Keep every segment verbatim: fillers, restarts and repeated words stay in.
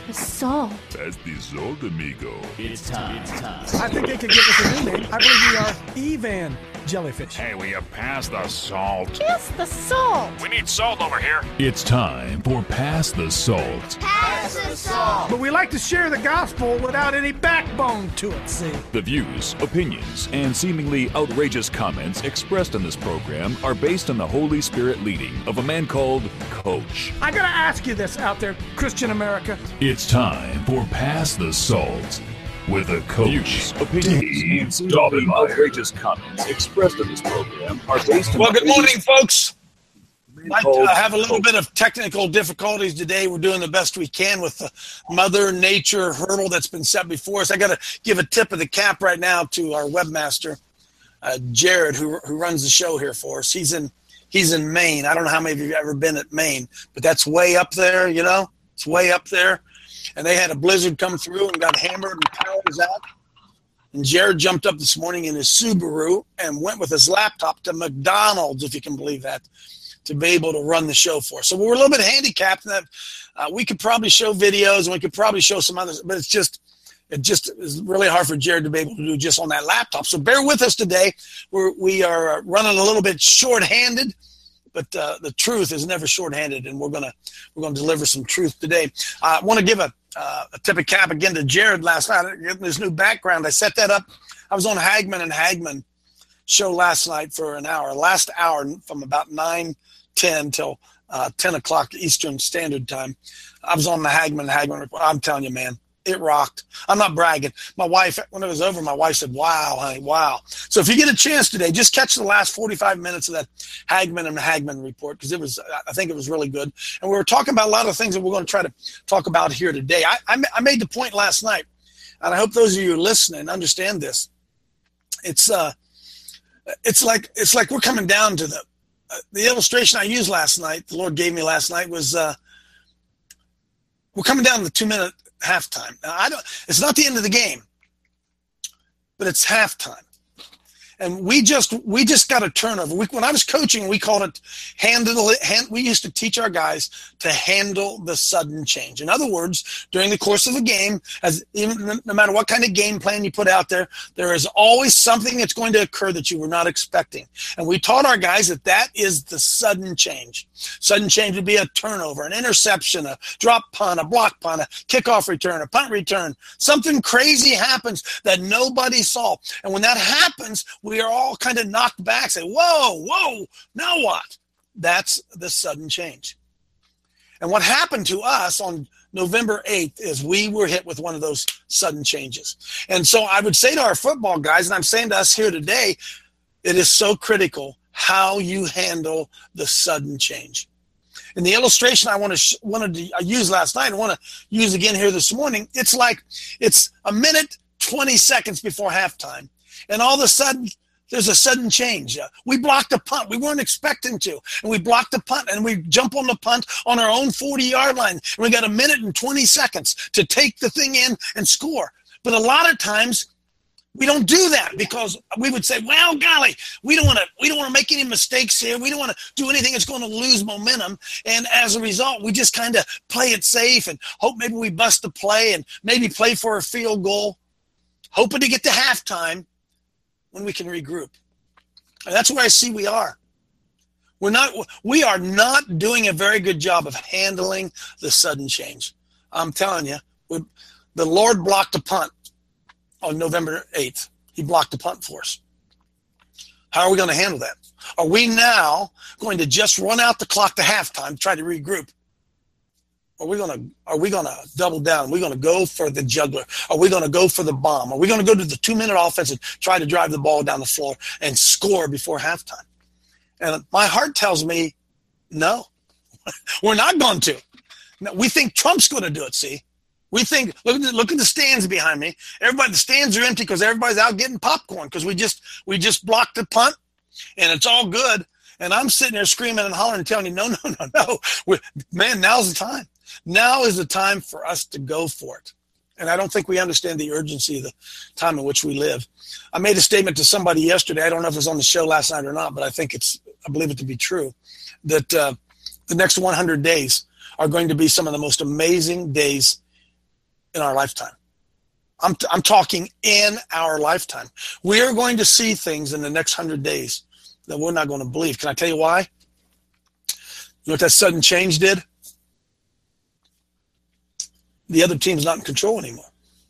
The salt. That's the salt, amigo. It's time. It's time. I think they could give us a new name. I believe we are Evan Jellyfish. Hey, will you pass the salt? Pass the salt. We need salt over here. It's time for Pass the Salt. Pass the salt. But we like to share the gospel without any backbone to it, see? The views, opinions, and seemingly outrageous comments expressed in this program are based on the Holy Spirit leading of a man called Coach. I gotta ask you this out there, Christian America. It's time for Pass the Salt. With a coach. Views, opinions, and seemingly outrageous comments expressed in this program are based on. Well, good morning, folks. I uh, have a little bit of technical difficulties today. We're doing the best we can with the Mother Nature hurdle that's been set before us. I got to give a tip of the cap right now to our webmaster, uh, Jared, who who runs the show here for us. He's in he's in Maine. I don't know how many of you have ever been at Maine, but that's way up there. You know, it's way up there. And they had a blizzard come through and got hammered and power was out. And Jared jumped up this morning in his Subaru and went with his laptop to McDonald's, if you can believe that, to be able to run the show for us. So we're a little bit handicapped in that uh, we could probably show videos and we could probably show some others, but it's just it just is really hard for Jared to be able to do just on that laptop. So bear with us today. We're, we are running a little bit short-handed. But uh, the truth is never shorthanded, and we're gonna we're gonna deliver some truth today. I want to give a, uh, a tip of cap again to Jared last night. This new background, I set that up. I was on Hagman and Hagman show last night for an hour, last hour from about nine ten till uh, ten o'clock Eastern Standard Time. I was on the Hagman and Hagman. I'm telling you, man, it rocked. I'm not bragging. My wife, when it was over, my wife said, wow, honey, wow. So if you get a chance today, just catch the last forty-five minutes of that Hagman and Hagman report, because it was, I think it was really good. And we were talking about a lot of things that we're going to try to talk about here today. I, I, I made the point last night, and I hope those of you who are listening understand this. It's uh, it's like it's like we're coming down to the uh, the illustration I used last night. The Lord gave me last night was uh, we're coming down to the two minute halftime. Now, I don't. It's not the end of the game, but it's halftime, and we just we just got a turnover. We, when I was coaching, we called it handle it. Hand, we used to teach our guys to handle the sudden change. In other words, during the course of a game, as even no matter what kind of game plan you put out there, there is always something that's going to occur that you were not expecting. And we taught our guys that that is the sudden change. Sudden change would be a turnover, an interception, a drop punt, a block punt, a kickoff return, a punt return. Something crazy happens that nobody saw. And when that happens, we are all kind of knocked back, say, whoa, whoa, now what? That's the sudden change. And what happened to us on November eighth is we were hit with one of those sudden changes. And so I would say to our football guys, and I'm saying to us here today, it is so critical how you handle the sudden change. In the illustration I want to sh- wanted to use last night, I want to use again here this morning. It's like it's a minute, twenty seconds before halftime, and all of a sudden there's a sudden change. Uh, we blocked a punt we weren't expecting to, and we blocked a punt, and we jump on the punt on our own forty-yard line, and we got a minute and twenty seconds to take the thing in and score. But a lot of times we don't do that because we would say, well, golly, we don't want to we don't want to make any mistakes here. We don't want to do anything that's going to lose momentum. And as a result, we just kind of play it safe and hope maybe we bust the play and maybe play for a field goal, hoping to get to halftime when we can regroup. And that's where I see we are. We're not we are not doing a very good job of handling the sudden change. I'm telling you, we, the Lord blocked a punt on November eighth. He blocked the punt for us. How are we going to handle that? Are we now going to just run out the clock to halftime, try to regroup? Are we going to are we going to double down? Are we going to go for the juggler? Are we going to go for the bomb? Are we going to go to the two-minute offense and try to drive the ball down the floor and score before halftime? And my heart tells me, no, we're not going to. No, we think Trump's going to do it, see? We think, look at the, look at the stands behind me. Everybody, the stands are empty because everybody's out getting popcorn because we just we just blocked the punt, and it's all good. And I'm sitting there screaming and hollering and telling you, no, no, no, no. We're, man, now's the time. Now is the time for us to go for it. And I don't think we understand the urgency of the time in which we live. I made a statement to somebody yesterday. I don't know if it was on the show last night or not, but I think it's, I believe it to be true, that uh, the next one hundred days are going to be some of the most amazing days in our lifetime. I'm, t- I'm talking in our lifetime. We are going to see things in the next hundred days that we're not going to believe. Can I tell you why? You know what that sudden change did? The other team's not in control anymore.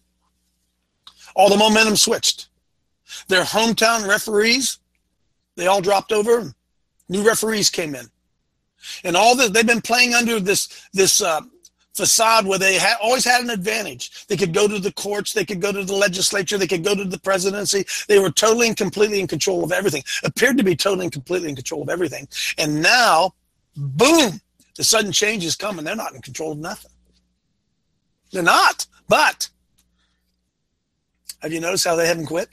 All the momentum switched. Their hometown referees, they all dropped over. New referees came in. And all this, they've been playing under this, this uh, facade where they ha- always had an advantage. They could go to the courts. They could go to the legislature. They could go to the presidency. They were totally and completely in control of everything. Appeared to be totally and completely in control of everything. And now, boom, the sudden change is coming. They're not in control of nothing. They're not. But have you noticed how they haven't quit?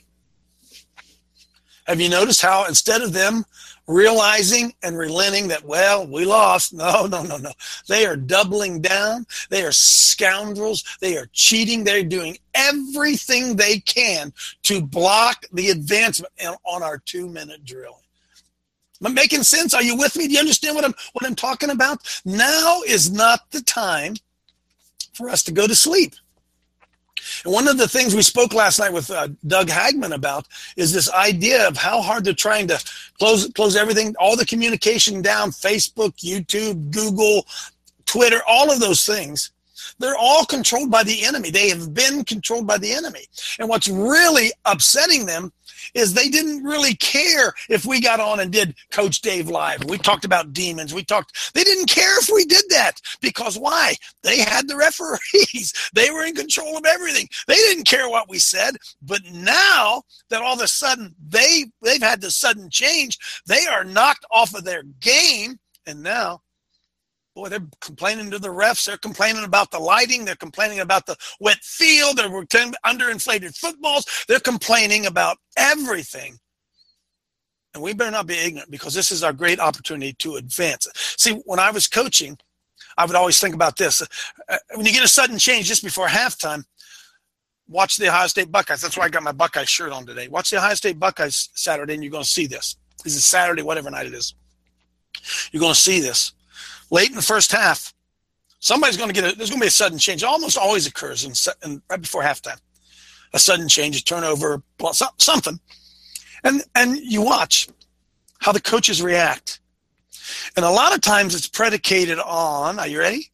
Have you noticed how instead of them realizing and relenting that, well, we lost, no, no, no, no. They are doubling down. They are scoundrels. They are cheating. They're doing everything they can to block the advancement on our two-minute drill. Am I making sense? Are you with me? Do you understand what I'm what I'm talking about? Now is not the time for us to go to sleep. And one of the things we spoke last night with uh, Doug Hagman about is this idea of how hard they're trying to close close everything, all the communication down, Facebook, YouTube, Google, Twitter, all of those things. They're all controlled by the enemy. They have been controlled by the enemy. And what's really upsetting them is they didn't really care if we got on and did Coach Dave Live. We talked about demons. We talked. They didn't care if we did that because why? They had the referees. They were in control of everything. They didn't care what we said. But now that all of a sudden they, they've had the sudden change, they are knocked off of their game. And now, boy, they're complaining to the refs. They're complaining about the lighting. They're complaining about the wet field. They're underinflated footballs. They're complaining about everything. And we better not be ignorant because this is our great opportunity to advance. See, when I was coaching, I would always think about this. When you get a sudden change just before halftime, watch the Ohio State Buckeyes. That's why I got my Buckeye shirt on today. Watch the Ohio State Buckeyes Saturday, and you're going to see this. This is Saturday, whatever night it is. You're going to see this. Late in the first half, somebody's going to get a, there's going to be a sudden change. It almost always occurs in, in, right before halftime. A sudden change, a turnover, something. And, and you watch how the coaches react. And a lot of times it's predicated on, are you ready?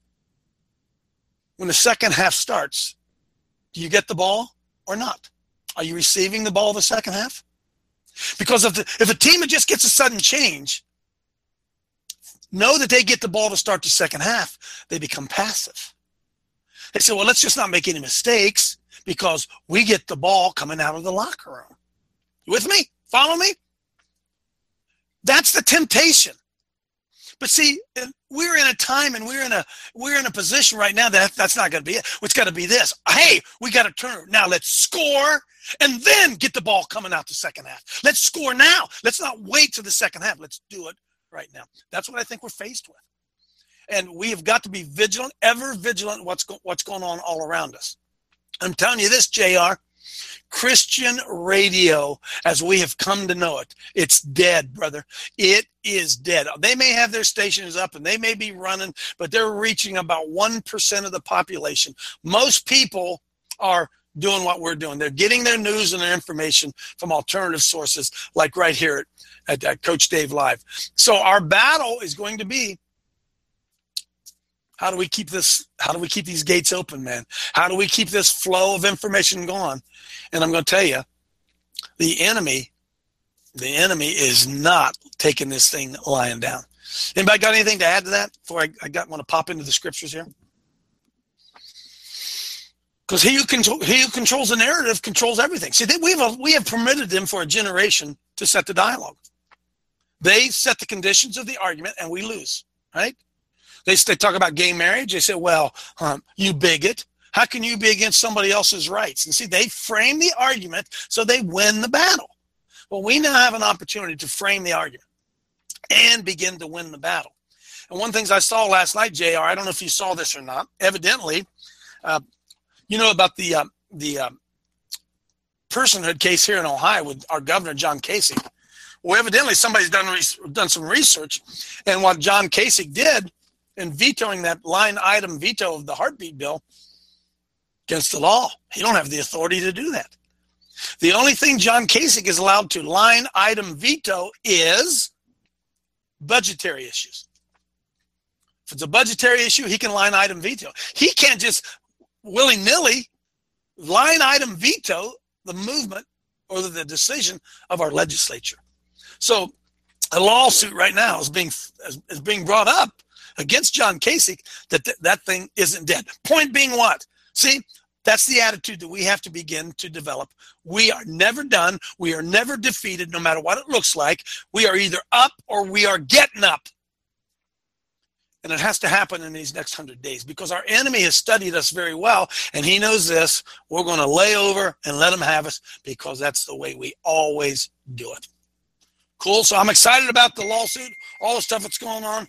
When the second half starts, do you get the ball or not? Are you receiving the ball the second half? Because if, the, if a team just gets a sudden change, know that they get the ball to start the second half, they become passive. They say, well, let's just not make any mistakes because we get the ball coming out of the locker room. You with me? Follow me? That's the temptation. But see, we're in a time and we're in a we're in a position right now that that's not going to be it. It's got to be this. Hey, we got to turn. Now let's score and then get the ball coming out the second half. Let's score now. Let's not wait till the second half. Let's do it right now. That's what I think we're faced with. And we have got to be vigilant, ever vigilant what's go- what's going on all around us. I'm telling you this, J R, Christian radio, as we have come to know it, it's dead, brother. It is dead. They may have their stations up and they may be running, but they're reaching about one percent of the population. Most people are doing what we're doing. They're getting their news and their information from alternative sources, like right here at, at, at Coach Dave Live. So our battle is going to be, how do we keep this, how do we keep these gates open, man? How do we keep this flow of information going? And I'm going to tell you, the enemy, the enemy is not taking this thing lying down. Anybody got anything to add to that before I, I got want to pop into the scriptures here? Because he who control, he who controls the narrative controls everything. See, they, we have a, we have permitted them for a generation to set the dialogue. They set the conditions of the argument, and we lose. Right? They they talk about gay marriage. They say, "Well, um, you bigot. How can you be against somebody else's rights?" And see, they frame the argument so they win the battle. Well, we now have an opportunity to frame the argument and begin to win the battle. And one of the things I saw last night, J R, I don't know if you saw this or not. Evidently. Uh, You know about the uh, the uh, personhood case here in Ohio with our governor, John Kasich. Well, evidently somebody's done re- done some research, and what John Kasich did in vetoing that line item veto of the heartbeat bill, against the law. He don't have the authority to do that. The only thing John Kasich is allowed to line item veto is budgetary issues. If it's a budgetary issue, he can line item veto. He can't just willy-nilly line item veto the movement or the decision of our legislature. So a lawsuit right now is being is being brought up against John Kasich that th- that thing isn't dead. Point being what? See, that's the attitude that we have to begin to develop. We are never done. We are never defeated, no matter what it looks like. We are either up or we are getting up. And it has to happen in these next hundred days because our enemy has studied us very well, and he knows this. We're going to lay over and let him have us because that's the way we always do it. Cool. So I'm excited about the lawsuit, all the stuff that's going on.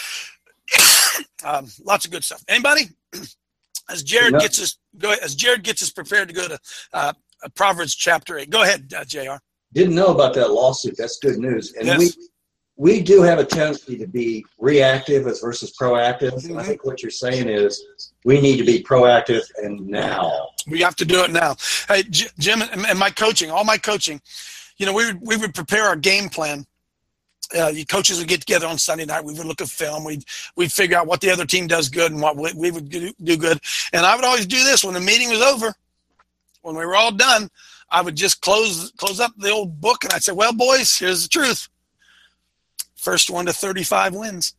um, lots of good stuff. Anybody? As Jared gets us, go ahead, as Jared gets us prepared to go to uh, Proverbs chapter eight. Go ahead, uh, J R. Didn't know about that lawsuit. That's good news. And yes. we we do have a tendency to be reactive as versus proactive. Mm-hmm. I think what you're saying is we need to be proactive and now. We have to do it now. Hey, J- Jim, and my coaching, all my coaching, you know, we would, we would prepare our game plan. Uh, the coaches would get together on Sunday night. We would look at film. We'd, we'd figure out what the other team does good and what we, we would do, do good. And I would always do this when the meeting was over. When we were all done, I would just close close up the old book and I'd say, well, boys, here's the truth. First one to thirty-five wins.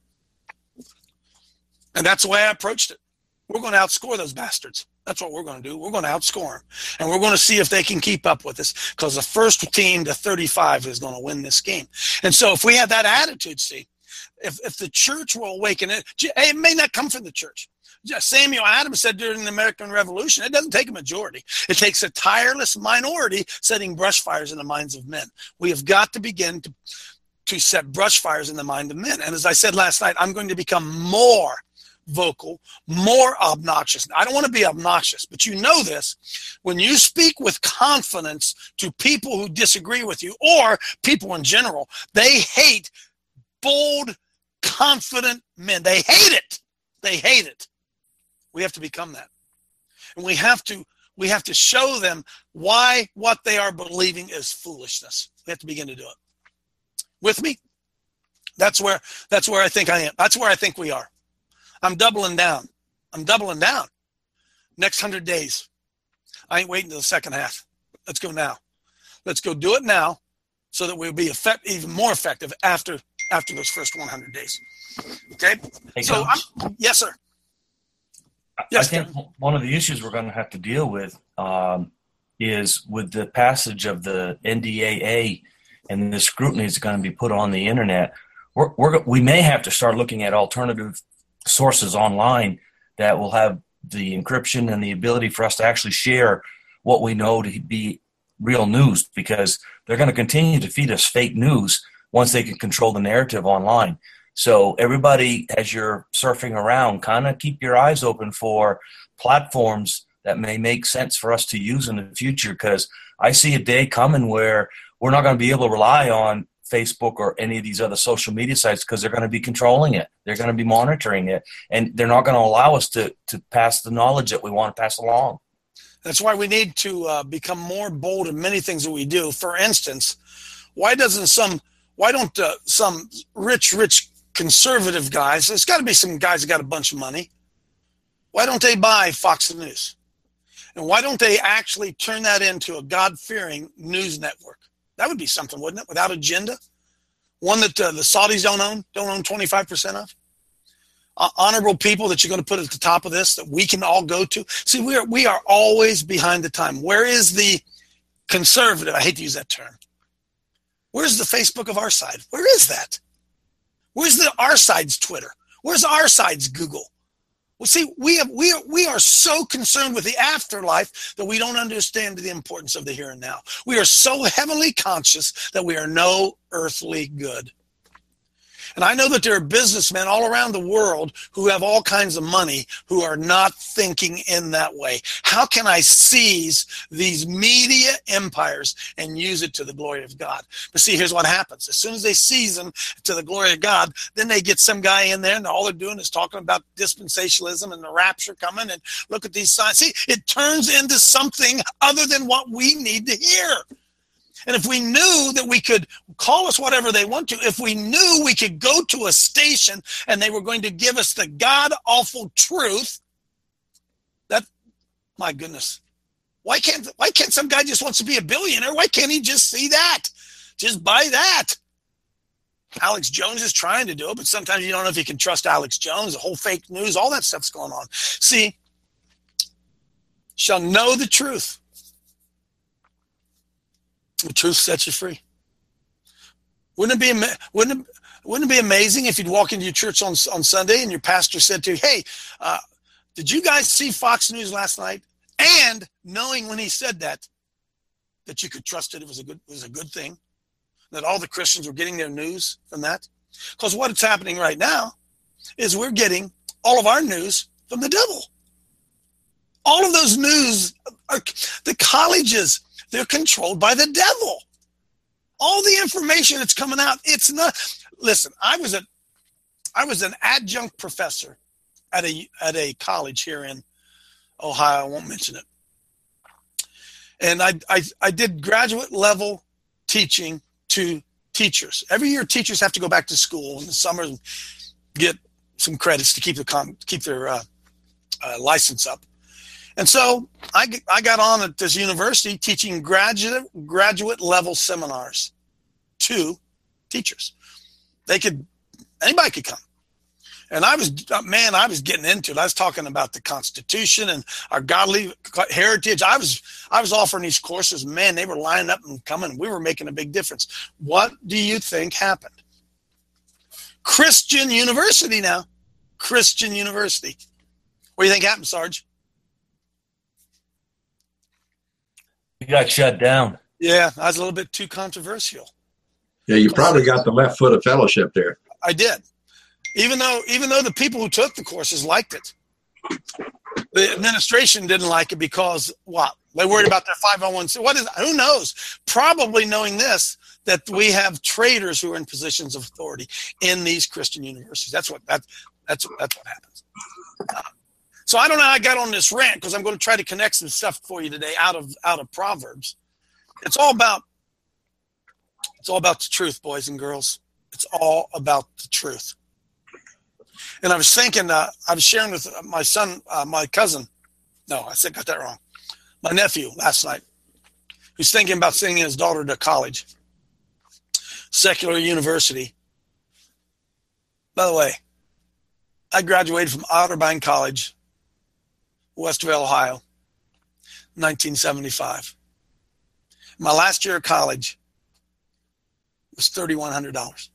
And that's the way I approached it. We're going to outscore those bastards. That's what we're going to do. We're going to outscore them. And we're going to see if they can keep up with us because the first team to thirty-five is going to win this game. And so if we have that attitude, see, if, if the church will awaken it, it may not come from the church. Samuel Adams said during the American Revolution, it doesn't take a majority. It takes a tireless minority setting brush fires in the minds of men. We have got to begin to, to set brush fires in the mind of men. And as I said last night, I'm going to become more vocal, more obnoxious. I don't want to be obnoxious, but you know this. When you speak with confidence to people who disagree with you or people in general, they hate bold, confident men. They hate it. They hate it. We have to become that. And we have to we have to show them why what they are believing is foolishness. We have to begin to do it. With me? That's where that's where I think I am. That's where I think we are. I'm doubling down. I'm doubling down. Next hundred days. I ain't waiting till the second half. Let's go now. Let's go do it now so that we'll be effect, even more effective after after those first one hundred days. Okay? Hey, so, I'm, yes, sir. Yes, I think Kevin. One of the issues we're going to have to deal with um, is with the passage of the N D A A and the scrutiny that's going to be put on the internet. We're, we're, we may have to start looking at alternative sources online that will have the encryption and the ability for us to actually share what we know to be real news, because they're going to continue to feed us fake news once they can control the narrative online. So everybody, as you're surfing around, kind of keep your eyes open for platforms that may make sense for us to use in the future, because I see a day coming where we're not going to be able to rely on Facebook or any of these other social media sites because they're going to be controlling it. They're going to be monitoring it, and they're not going to allow us to, to pass the knowledge that we want to pass along. That's why we need to uh, become more bold in many things that we do. For instance, why doesn't some, why don't uh, some rich, rich conservative guys, there's got to be some guys that got a bunch of money, why don't they buy Fox News? And why don't they actually turn that into a God-fearing news network? That would be something, wouldn't it? Without agenda. One that uh, the Saudis don't own, don't own twenty-five percent of. Uh, honorable people that you're going to put at the top of this that we can all go to. See, we are, we are always behind the time. Where is the conservative? I hate to use that term. Where's the Facebook of our side? Where is that? Where's the our side's Twitter? Where's our side's Google? Well, see, we have we are we are so concerned with the afterlife that we don't understand the importance of the here and now. We are so heavenly conscious that we are no earthly good. And I know that there are businessmen all around the world who have all kinds of money who are not thinking in that way. How can I seize these media empires and use it to the glory of God? But see, here's what happens. As soon as they seize them to the glory of God, then they get some guy in there and all they're doing is talking about dispensationalism and the rapture coming and look at these signs. See, it turns into something other than what we need to hear. And if we knew that we could call us whatever they want to, if we knew we could go to a station and they were going to give us the god-awful truth, that, my goodness, why can't why can't some guy just wants to be a billionaire? Why can't he just see that? Just buy that. Alex Jones is trying to do it, but sometimes you don't know if you can trust Alex Jones, the whole fake news, all that stuff's going on. See, shall know the truth. The truth sets you free. Wouldn't it be wouldn't it, wouldn't it be amazing if you'd walk into your church on on Sunday and your pastor said to you, "Hey, uh, did you guys see Fox News last night?" And knowing when he said that, that you could trust it, it was a good it was a good thing, that all the Christians were getting their news from that. Because what's happening right now is we're getting all of our news from the devil. All of those news are the colleges. They're controlled by the devil. All the information that's coming out, it's not. Listen, I was a, I was an adjunct professor at a at a college here in Ohio. I won't mention it. And I I, I did graduate level teaching to teachers. Every year, teachers have to go back to school in the summer and get some credits to keep the com, keep their uh, uh, license up. And so I, I got on at this university teaching graduate graduate level seminars to teachers. They could, anybody could come. And I was, man, I was getting into it. I was talking about the Constitution and our godly heritage. I was, I was offering these courses. Man, they were lining up and coming. We were making a big difference. What do you think happened? Christian University now. Christian University. What do you think happened, Sarge? You got shut down. Yeah, I was a little bit too controversial. Yeah, you probably got the left foot of fellowship there. I did. Even though even though the people who took the courses liked it. The administration didn't like it because what? They worried about their five oh one c. What is who knows? Probably knowing this, that we have traitors who are in positions of authority in these Christian universities. That's what that that's that's what happens. Uh, So I don't know how I got on this rant because I'm going to try to connect some stuff for you today out of out of Proverbs. It's all about it's all about the truth, boys and girls. It's all about the truth. And I was thinking, uh, I was sharing with my son, uh, my cousin. No, I said got that wrong. My nephew last night, who's thinking about sending his daughter to college, secular university. By the way, I graduated from Otterbein College, Westerville, Ohio, nineteen seventy-five. My last year of college was three thousand one hundred dollars.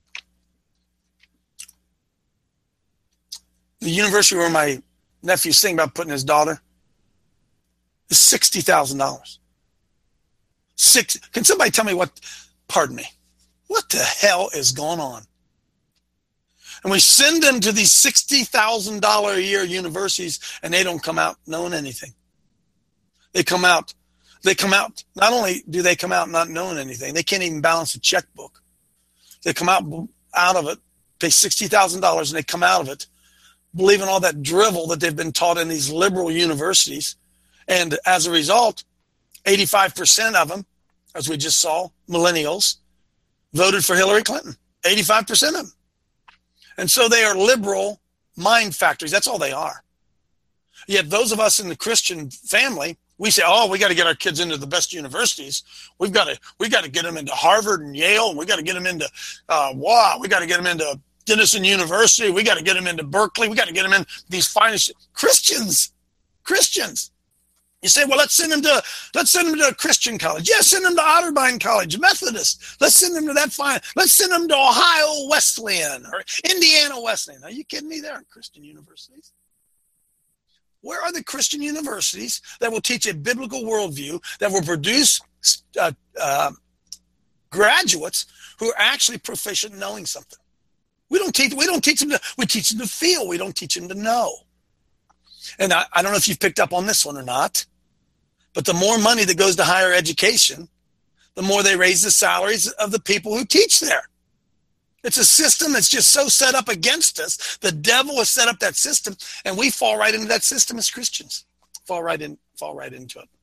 The university where my nephew's thinking about putting his daughter is sixty thousand dollars. Six. Can somebody tell me what, pardon me, what the hell is going on? And we send them to these sixty thousand dollars a year universities, and they don't come out knowing anything. They come out, they come out, not only do they come out not knowing anything, they can't even balance a checkbook. They come out out of it, pay sixty thousand dollars, and they come out of it believing all that drivel that they've been taught in these liberal universities. And as a result, eighty-five percent of them, as we just saw, millennials, voted for Hillary Clinton. eighty-five percent of them. And so they are liberal mind factories. That's all they are. Yet those of us in the Christian family, we say, oh, we got to get our kids into the best universities. We've got to we got to get them into Harvard and Yale. And we got to get them into uh, wow. We got to get them into Denison University. We got to get them into Berkeley. We got to get them in these finest Christians. Christians. You say, well, let's send them to let's send them to a Christian college. Yes, send them to Otterbein College, Methodist. Let's send them to that fine. Let's send them to Ohio Wesleyan or Indiana Wesleyan. Are you kidding me? There aren't Christian universities. Where are the Christian universities that will teach a biblical worldview, that will produce uh, uh, graduates who are actually proficient in knowing something? We don't teach. We don't teach them to. We teach them to feel. We don't teach them to know. And I, I don't know if you've picked up on this one or not, but the more money that goes to higher education, the more they raise the salaries of the people who teach there. It's a system that's just so set up against us. The devil has set up that system, and we fall right into that system as Christians. Fall right in. Fall right into it.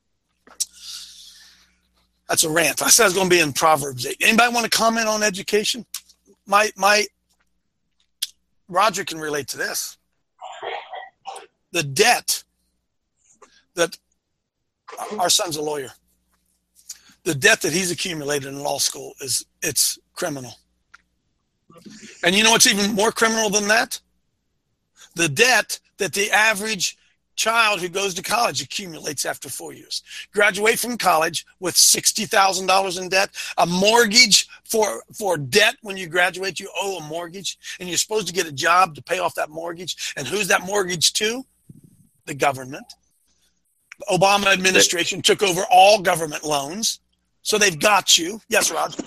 That's a rant. I said I was going to be in Proverbs eight. Anybody want to comment on education? My my Roger can relate to this. The debt that our son's a lawyer. The debt that he's accumulated in law school is it's criminal. And you know what's even more criminal than that? The debt that the average child who goes to college accumulates after four years. Graduate from college with sixty thousand dollars in debt, a mortgage for, for debt. When you graduate, you owe a mortgage, and you're supposed to get a job to pay off that mortgage. And who's that mortgage to? The government. The Obama administration took over all government loans, so they've got you. Yes, Rod?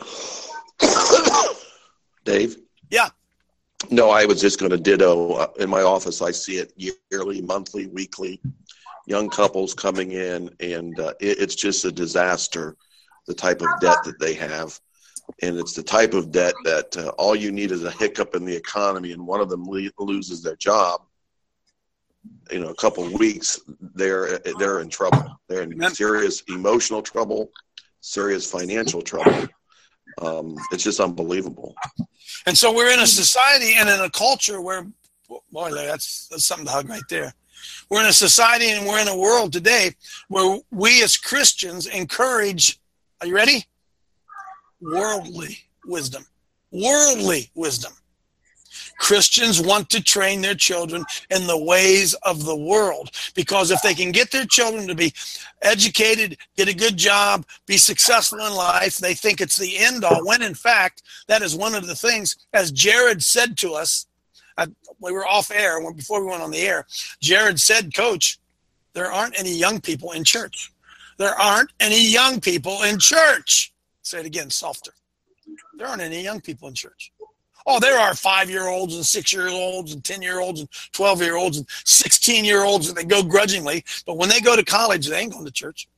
Dave? Yeah. No, I was just going to ditto. Uh, in my office, I see it yearly, monthly, weekly. Young couples coming in, and uh, it, it's just a disaster, the type of debt that they have. And it's the type of debt that uh, all you need is a hiccup in the economy, and one of them le- loses their job. You know, a couple of weeks, they're they're in trouble. They're in serious emotional trouble, serious financial trouble. Um, it's just unbelievable. And so we're in a society and in a culture where, boy, that's, that's something to hug right there. We're in a society and we're in a world today where we as Christians encourage, are you ready? Worldly wisdom. Worldly wisdom. Christians want to train their children in the ways of the world, because if they can get their children to be educated, get a good job, be successful in life, they think it's the end all, when in fact, that is one of the things, as Jared said to us, I, we were off air before we went on the air, Jared said, Coach, there aren't any young people in church. There aren't any young people in church. Say it again, softer. There aren't any young people in church. Oh, there are five-year-olds and six-year-olds and ten-year-olds and twelve-year-olds and sixteen-year-olds that they go grudgingly. But when they go to college, they ain't going to church.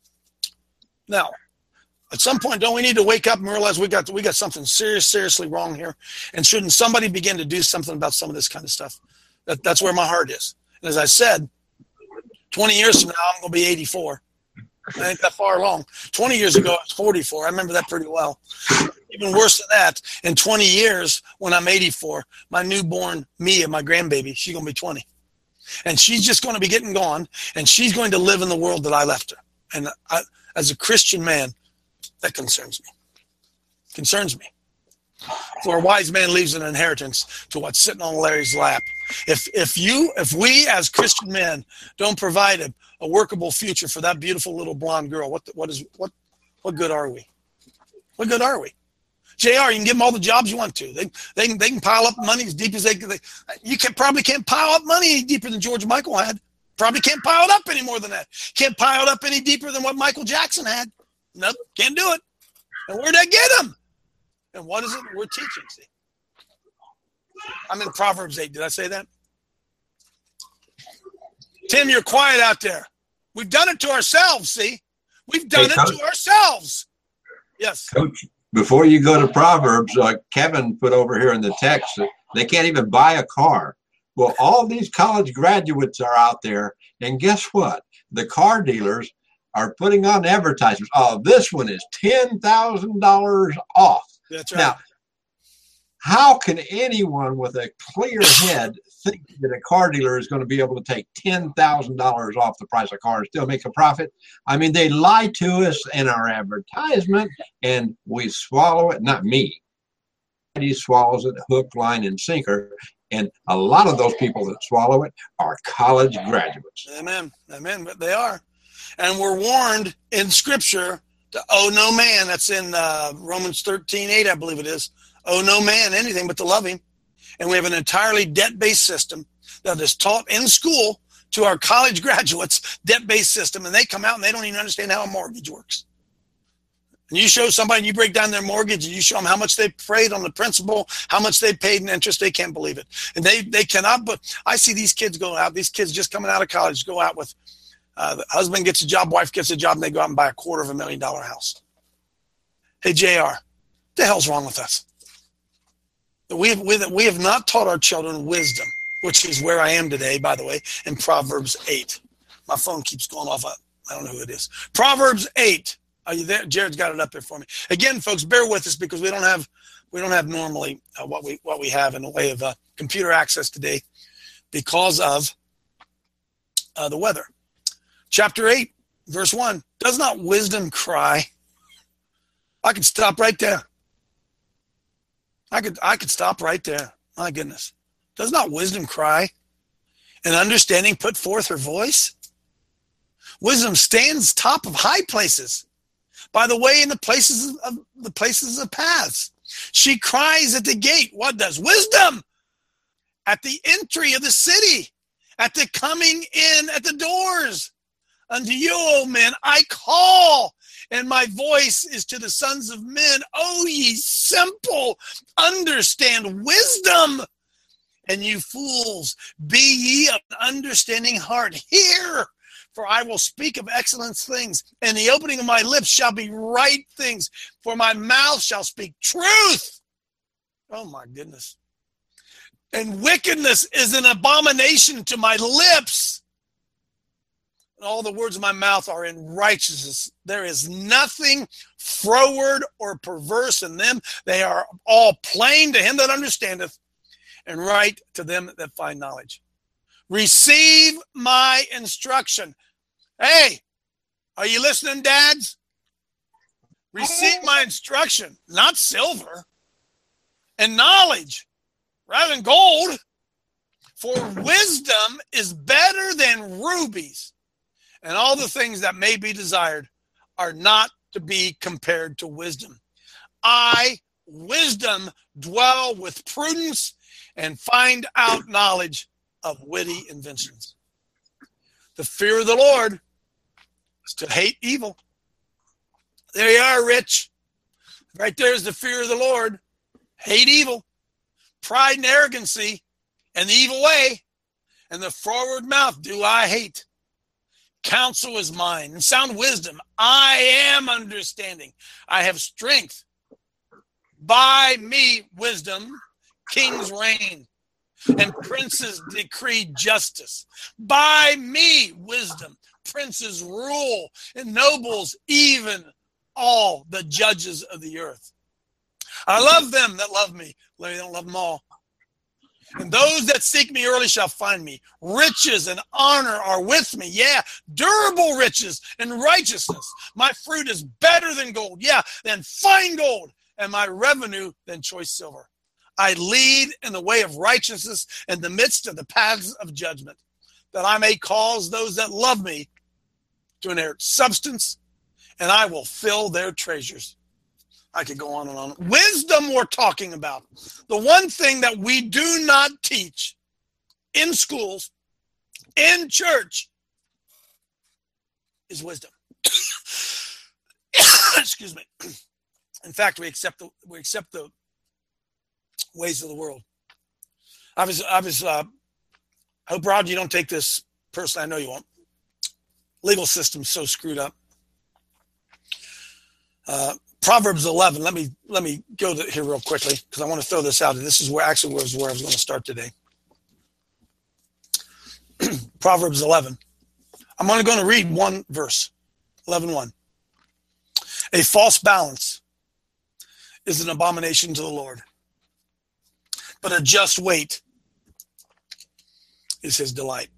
Now, at some point, don't we need to wake up and realize we got we got something serious, seriously wrong here? And shouldn't somebody begin to do something about some of this kind of stuff? That, that's where my heart is. And as I said, twenty years from now, I'm going to be eighty-four. I ain't that far along. twenty years ago, I was forty-four. I remember that pretty well. Even worse than that, in twenty years, when I'm eighty-four, my newborn Mia, my grandbaby, she's going to be twenty. And she's just going to be getting gone, and she's going to live in the world that I left her. And I, as a Christian man, that concerns me. Concerns me. For a wise man leaves an inheritance to what's sitting on Larry's lap. If if you, if we as Christian men don't provide a, a workable future for that beautiful little blonde girl, what what is what what good are we? What good are we? J R, you can give them all the jobs you want to. They they can they can pile up money as deep as they can. They, you can probably can't pile up money any deeper than George Michael had. Probably can't pile it up any more than that. Can't pile it up any deeper than what Michael Jackson had. Nope, can't do it. And where'd that get him? And what is it we're teaching? See, I'm in Proverbs eight. Did I say that? Tim, you're quiet out there. We've done it to ourselves. See, we've done hey, it Coach, to ourselves. Yes, Coach. Before you go to Proverbs, uh, Kevin put over here in the text that they can't even buy a car. Well, all these college graduates are out there, and guess what? The car dealers are putting on advertisements. Oh, this one is ten thousand dollars off. That's right. Now, how can anyone with a clear head think that a car dealer is going to be able to take ten thousand dollars off the price of a car and still make a profit? I mean, they lie to us in our advertisement, and we swallow it. Not me. He swallows it hook, line, and sinker. And a lot of those people that swallow it are college graduates. Amen. Amen. But they are. And we're warned in Scripture to owe no man. That's in uh, Romans thirteen eight, I believe it is. Owe no man anything but to love him. And we have an entirely debt-based system that is taught in school to our college graduates, debt-based system, and they come out and they don't even understand how a mortgage works. And you show somebody, and you break down their mortgage, and you show them how much they paid on the principal, how much they paid in interest, they can't believe it. And they, they cannot, but I see these kids go out, these kids just coming out of college go out with, uh, the husband gets a job, wife gets a job, and they go out and buy a quarter of a million dollar house. Hey, J R, what the hell's wrong with us? We have, we, we have not taught our children wisdom, which is where I am today, by the way, in Proverbs eight. My phone keeps going off. I, I don't know who it is. Proverbs eight. Are you there? Jared's got it up there for me. Again, folks, bear with us because we don't have we don't have normally uh, what we what we have in the way of uh, computer access today because of uh, the weather. Chapter eight, verse one. Does not wisdom cry? I could stop right there. I could I could stop right there. My goodness. Does not wisdom cry? And understanding put forth her voice? Wisdom stands top of high places. By the way, in the places of the places of paths. She cries at the gate. What does? Wisdom! At the entry of the city. At the coming in at the doors. Unto you, O men, I call. And my voice is to the sons of men. O ye simple, understand wisdom. And you fools, be ye of an understanding heart. Hear, for I will speak of excellent things, and the opening of my lips shall be right things, for my mouth shall speak truth. Oh my goodness. And wickedness is an abomination to my lips. And all the words of my mouth are in righteousness. There is nothing froward or perverse in them. They are all plain to him that understandeth, and right to them that find knowledge. Receive my instruction. Hey, are you listening, dads? Receive my instruction, not silver, and knowledge rather than gold. For wisdom is better than rubies, and all the things that may be desired are not to be compared to wisdom. I, wisdom, dwell with prudence and find out knowledge of witty inventions. The fear of the Lord is to hate evil. There you are, Rich. Right there is the fear of the Lord. Hate evil. Pride and arrogancy and the evil way and the forward mouth do I hate. Counsel is mine and sound wisdom. I am understanding. I have strength. By me, wisdom, kings reign, and princes decree justice. By me, wisdom, princes rule, and nobles, even all the judges of the earth. I love them that love me. Let me don't love them all. And those that seek me early shall find me. Riches and honor are with me. Yeah, durable riches and righteousness. My fruit is better than gold. Yeah, than fine gold. And my revenue than choice silver. I lead in the way of righteousness in the midst of the paths of judgment, that I may cause those that love me to inherit substance, and I will fill their treasures. I could go on and on. Wisdom we're talking about. The one thing that we do not teach in schools, in church, is wisdom. Excuse me. In fact, we accept the we accept the ways of the world. I was I was uh, I hope, Rod, you don't take this personally. I know you won't. Legal system's so screwed up. Uh, Proverbs eleven. Let me let me go to here real quickly because I want to throw this out, and this is where actually was where I was going to start today. Proverbs eleven. I'm only going to read one verse. eleven one. A false balance is an abomination to the Lord, but a just weight is his delight.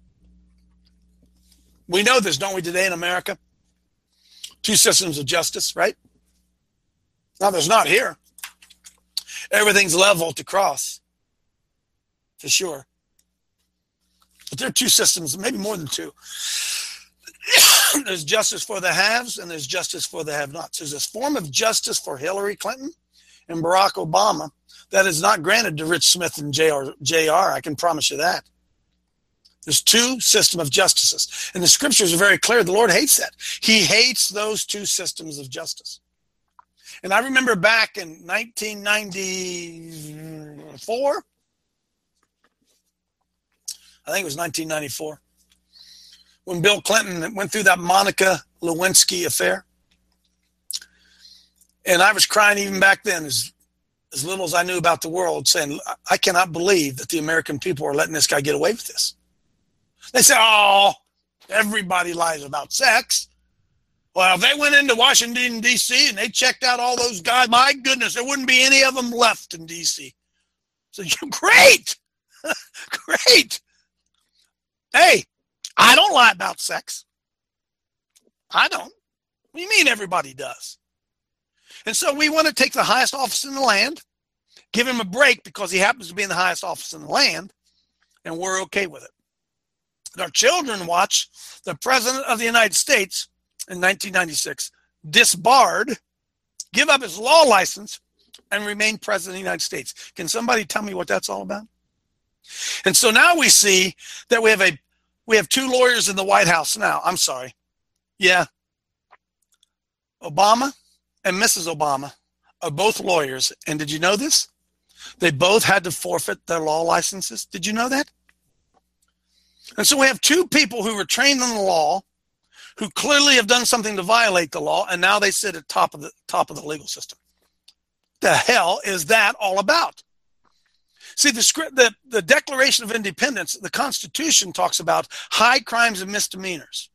We know this, don't we, today in America? Two systems of justice, right? Now, there's not here. Everything's level to cross, for sure. But there are two systems, maybe more than two. There's justice for the haves and there's justice for the have-nots. There's this form of justice for Hillary Clinton and Barack Obama that is not granted to Rich Smith and J R. I can promise you that. There's two systems of justices. And the scriptures are very clear. The Lord hates that. He hates those two systems of justice. And I remember back in nineteen ninety-four, I think it was nineteen ninety-four, when Bill Clinton went through that Monica Lewinsky affair. And I was crying even back then, as, as little as I knew about the world, saying, I cannot believe that the American people are letting this guy get away with this. They say, oh, everybody lies about sex. Well, if they went into Washington, D C and they checked out all those guys, my goodness, there wouldn't be any of them left in D C. So, great. Great. Hey, I don't lie about sex. I don't. What do you mean everybody does? And so we want to take the highest office in the land, give him a break because he happens to be in the highest office in the land, and we're okay with it. And our children watch the President of the United States in nineteen ninety-six disbarred, give up his law license, and remain President of the United States. Can somebody tell me what that's all about? And so now we see that we have a we have two lawyers in the White House now. I'm sorry. Yeah. Obama and Missus Obama are both lawyers. And did you know this? They both had to forfeit their law licenses. Did you know that? And so we have two people who were trained in the law, who clearly have done something to violate the law, and now they sit at top of the top of the legal system. The hell is that all about? See, the script, the, the Declaration of Independence, the Constitution talks about high crimes and misdemeanors.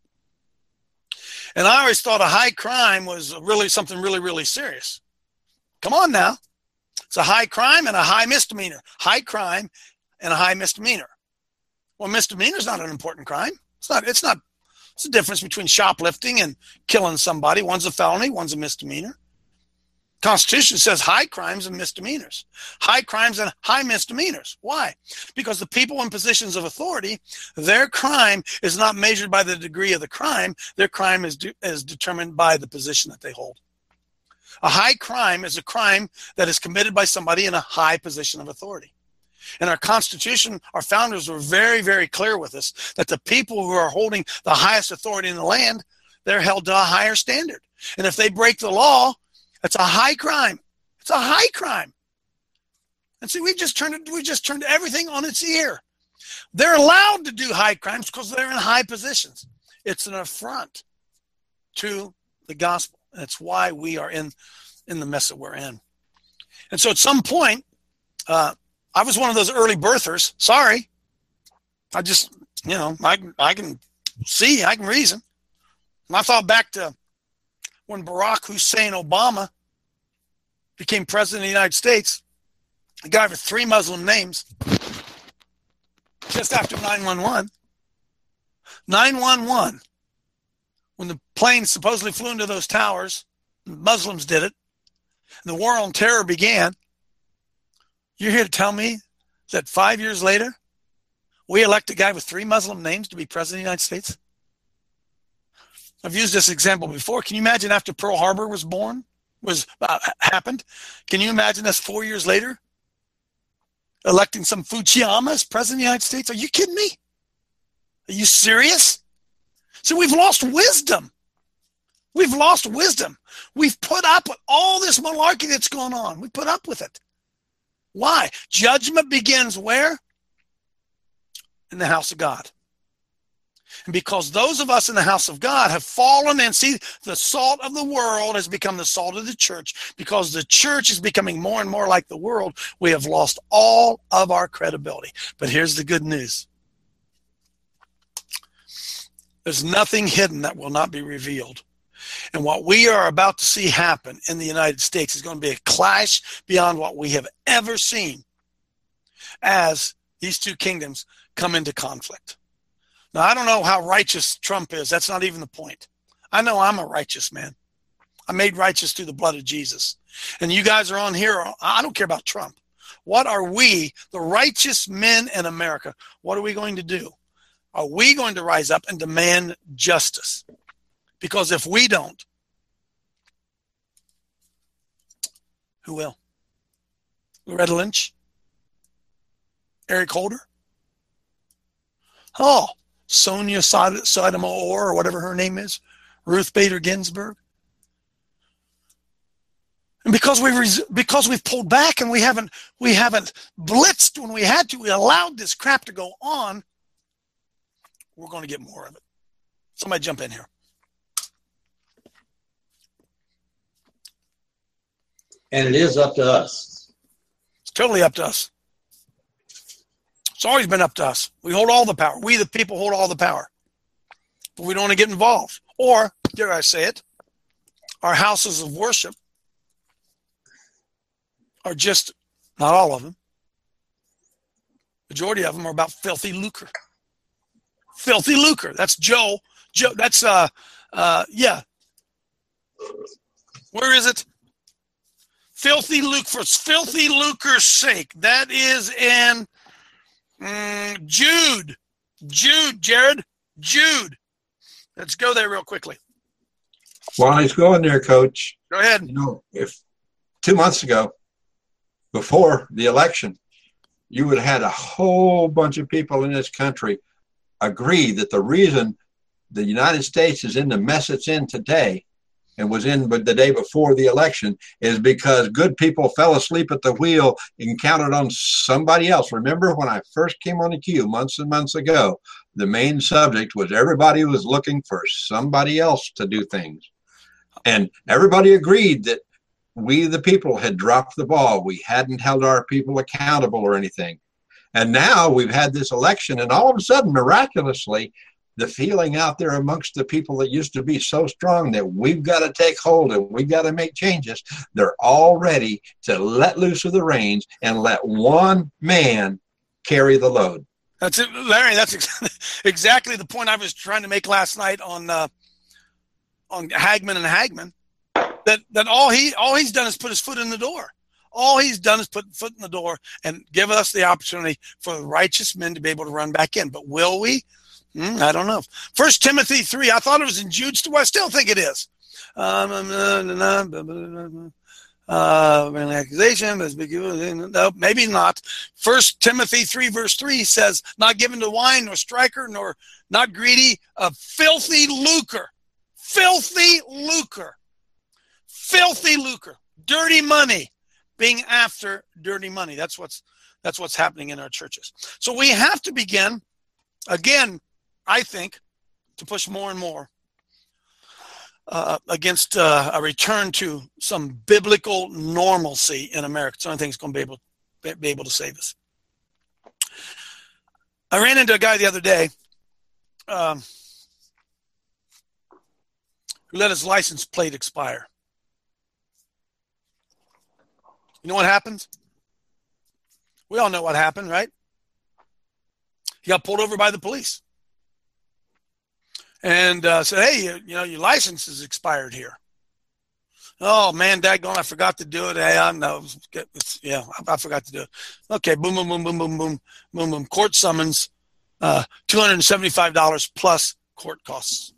And I always thought a high crime was really something really, really serious. Come on now. It's a high crime and a high misdemeanor. High crime and a high misdemeanor. Well, misdemeanor is not an important crime. It's not, it's not, it's the difference between shoplifting and killing somebody. One's a felony, one's a misdemeanor. Constitution says high crimes and misdemeanors. High crimes and high misdemeanors. Why? Because the people in positions of authority, their crime is not measured by the degree of the crime. Their crime is, de- is determined by the position that they hold. A high crime is a crime that is committed by somebody in a high position of authority. And our Constitution, our founders were very, very clear with us that the people who are holding the highest authority in the land, they're held to a higher standard. And if they break the law, it's a high crime. It's a high crime. And see, we just turned it, we just turned everything on its ear. They're allowed to do high crimes because they're in high positions. It's an affront to the gospel. That's why we are in, in the mess that we're in. And so at some point, uh, I was one of those early birthers. Sorry. I just, you know, I, I can see, I can reason. And I thought back to when Barack Hussein Obama became president of the United States, a guy with three Muslim names, just after nine one one. nine one one, when the plane supposedly flew into those towers, the Muslims did it, and the war on terror began. You're here to tell me that five years later, we elect a guy with three Muslim names to be president of the United States? I've used this example before. Can you imagine after Pearl Harbor was born, was uh, happened? Can you imagine us four years later electing some Fukuyama as president of the United States? Are you kidding me? Are you serious? So we've lost wisdom. We've lost wisdom. We've put up with all this malarkey that's going on. We put up with it. Why? Judgment begins where? In the house of God. And because those of us in the house of God have fallen and see the salt of the world has become the salt of the church, because the church is becoming more and more like the world, we have lost all of our credibility. But here's the good news. There's nothing hidden that will not be revealed. And what we are about to see happen in the United States is going to be a clash beyond what we have ever seen as these two kingdoms come into conflict. Now, I don't know how righteous Trump is. That's not even the point. I know I'm a righteous man. I'm made righteous through the blood of Jesus. And you guys are on here. I don't care about Trump. What are we, the righteous men in America, what are we going to do? Are we going to rise up and demand justice? Because if we don't, who will? Loretta Lynch? Eric Holder? Oh, Sonia Sotomayor, or whatever her name is, Ruth Bader Ginsburg. And because we res- because we've pulled back and we haven't we haven't blitzed when we had to, we allowed this crap to go on, we're going to get more of it. Somebody jump in here. And it is up to us. It's totally up to us. It's always been up to us. We hold all the power. We, the people, hold all the power. But we don't want to get involved. Or, dare I say it, our houses of worship are just, not all of them, majority of them are about filthy lucre. Filthy lucre. That's Joe. Joe. That's, uh, uh, yeah. Where is it? Filthy lucre, for filthy lucre's sake. That is in mm, Jude. Jude, Jared. Jude. Let's go there real quickly. While he's going there, Coach. Go ahead. You know, if two months ago, before the election, you would have had a whole bunch of people in this country agree that the reason the United States is in the mess it's in today and was in but the day before the election is because good people fell asleep at the wheel and counted on somebody else. Remember when I first came on the queue months and months ago, the main subject was everybody was looking for somebody else to do things. And everybody agreed that we, the people, had dropped the ball. We hadn't held our people accountable or anything. And now we've had this election, and all of a sudden, miraculously, the feeling out there amongst the people that used to be so strong that we've got to take hold and we've got to make changes, they're all ready to let loose of the reins and let one man carry the load. That's it, Larry. That's ex- exactly the point I was trying to make last night on uh, on Hagman and Hagman. That that all he all he's done is put his foot in the door. All he's done is put foot in the door and give us the opportunity for the righteous men to be able to run back in. But will we? Mm, I don't know. First Timothy three. I thought it was in Jude. Well, I still think it is. Um, uh, accusation, no, maybe not. First Timothy three verse three says, "Not given to wine, nor striker, nor not greedy, of filthy lucre, filthy lucre, filthy lucre, dirty money." Being after dirty money. That's what's that's what's happening in our churches. So we have to begin, again, I think, to push more and more uh, against uh, a return to some biblical normalcy in America. It's the only thing that's going to be able, be able to save us. I ran into a guy the other day um, who let his license plate expire. You know what happens? We all know what happened, right? He got pulled over by the police and uh, said, "Hey, you, you know, your license is expired here." Oh man, daggone, I forgot to do it. Hey, I know. It's, yeah, I, I forgot to do it. Okay, boom, boom, boom, boom, boom, boom, boom, boom. Court summons, uh, two hundred and seventy-five dollars plus court costs.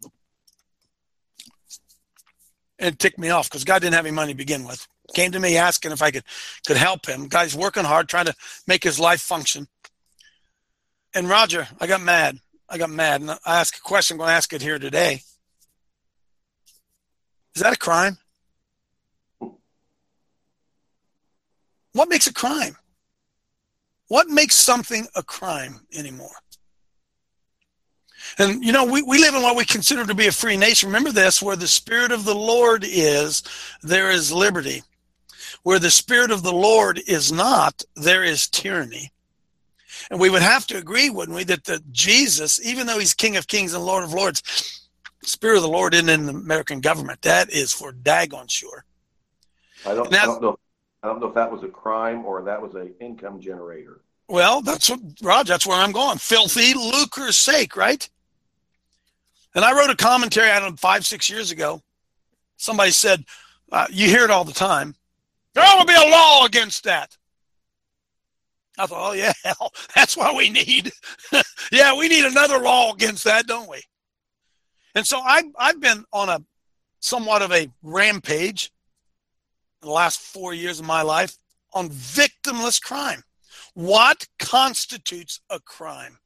And it ticked me off because God didn't have any money to begin with. Came to me asking if I could could help him. Guy's working hard, trying to make his life function. And Roger, I got mad. I got mad. And I asked a question. I'm going to ask it here today. Is that a crime? What makes a crime? What makes something a crime anymore? And, you know, we, we live in what we consider to be a free nation. Remember this, where the Spirit of the Lord is, there is liberty. Where the Spirit of the Lord is not, there is tyranny. And we would have to agree, wouldn't we, that the Jesus, even though he's King of Kings and Lord of Lords, the Spirit of the Lord isn't in the American government. That is for daggone sure. I don't, I don't know. I don't know if that was a crime or that was an income generator. Well, that's what, Raj, that's where I'm going. Filthy lucre's sake, right? And I wrote a commentary, I don't know, five, six years ago. Somebody said, uh, you hear it all the time. There ought to be a law against that. I thought, oh, yeah, hell, that's what we need. Yeah, we need another law against that, don't we? And so I, I've been on a somewhat of a rampage in the last four years of my life on victimless crime. What constitutes a crime?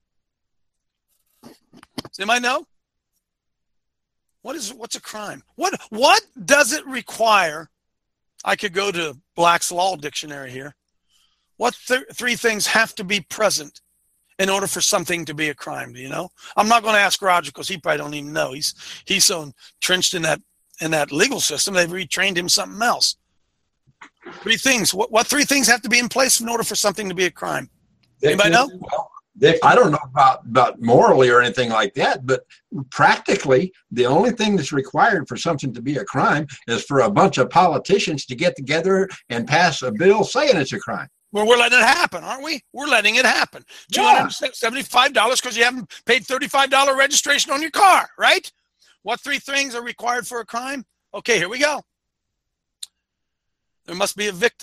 Does anybody know? What is what's a crime? What what does it require I could go to Black's Law Dictionary here. What th- three things have to be present in order for something to be a crime? Do you know? I'm not going to ask Roger because he probably don't even know. He's he's so entrenched in that in that legal system they've retrained him something else. Three things. What what three things have to be in place in order for something to be a crime? Anybody know? Well, I don't know about, about morally or anything like that, but practically the only thing that's required for something to be a crime is for a bunch of politicians to get together and pass a bill saying it's a crime. Well, we're letting it happen, aren't we? We're letting it happen. two hundred seventy-five dollars because you haven't paid thirty-five dollars registration on your car, right? What three things are required for a crime? Okay, here we go. There must be a victim.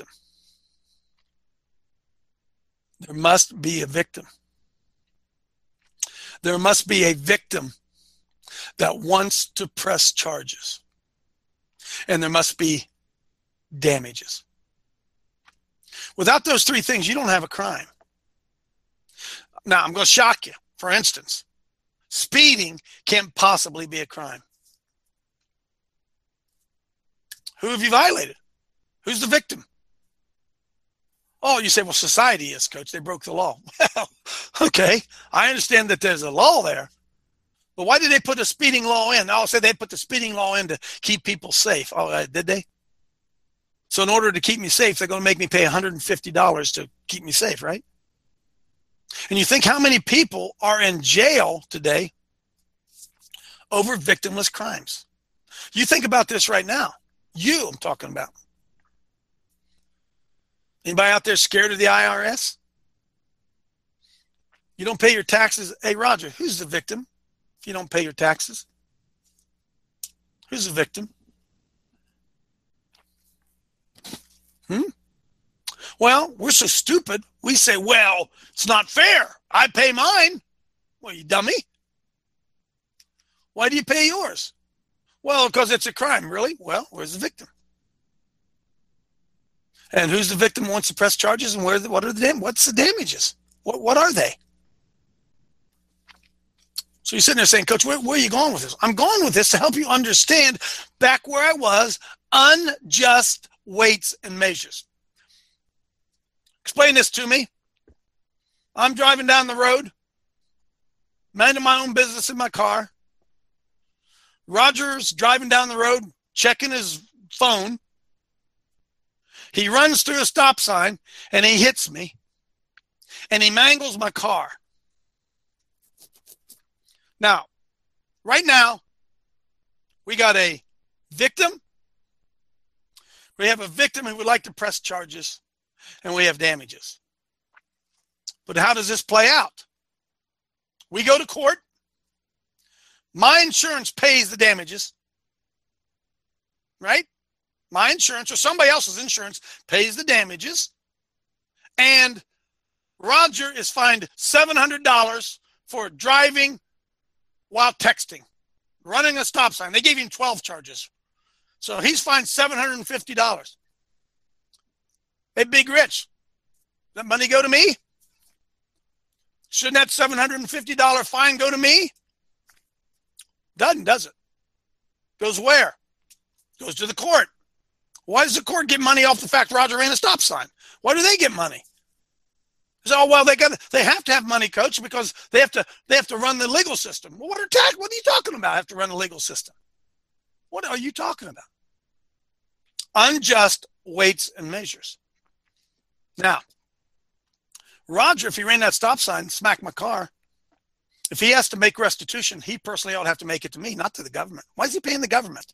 There must be a victim. There must be a victim that wants to press charges. And there must be damages. Without those three things, you don't have a crime. Now, I'm going to shock you. For instance, speeding can't possibly be a crime. Who have you violated? Who's the victim? Oh, you say, well, society is, Coach. They broke the law. Well, okay. I understand that there's a law there. But why did they put the speeding law in? I'll say they put the speeding law in to keep people safe. Oh, uh, did they? So in order to keep me safe, they're going to make me pay one hundred fifty dollars to keep me safe, right? And you think how many people are in jail today over victimless crimes? You think about this right now. You, I'm talking about. Anybody out there scared of the I R S? You don't pay your taxes. Hey, Roger, who's the victim if you don't pay your taxes? Who's the victim? Hmm? Well, we're so stupid. We say, well, it's not fair. I pay mine. Well, you dummy. Why do you pay yours? Well, because it's a crime. Really? Well, where's the victim? And who's the victim who wants to press charges, and where? What are the dam- What's the damages? What What are they? So you're sitting there saying, Coach, where, where are you going with this? I'm going with this to help you understand back where I was, unjust weights and measures. Explain this to me. I'm driving down the road, minding my own business in my car. Roger's driving down the road, checking his phone. He runs through a stop sign, and he hits me, and he mangles my car. Now, right now, we got a victim. We have a victim who would like to press charges, and we have damages. But how does this play out? We go to court. My insurance pays the damages, right? My insurance or somebody else's insurance pays the damages. And Roger is fined seven hundred dollars for driving while texting, running a stop sign. They gave him twelve charges. So he's fined seven hundred fifty dollars. Hey, Big Rich, that money go to me? Shouldn't that seven hundred fifty dollars fine go to me? Doesn't, does it? Goes where? Goes to the court. Why does the court get money off the fact Roger ran a stop sign? Why do they get money? So, oh, well, they got they have to have money, Coach, because they have to they have to run the legal system. Well, what are tax? What are you talking about? Have to run the legal system? What are you talking about? Unjust weights and measures. Now, Roger, if he ran that stop sign, smacked my car, if he has to make restitution, he personally ought to have to make it to me, not to the government. Why is he paying the government?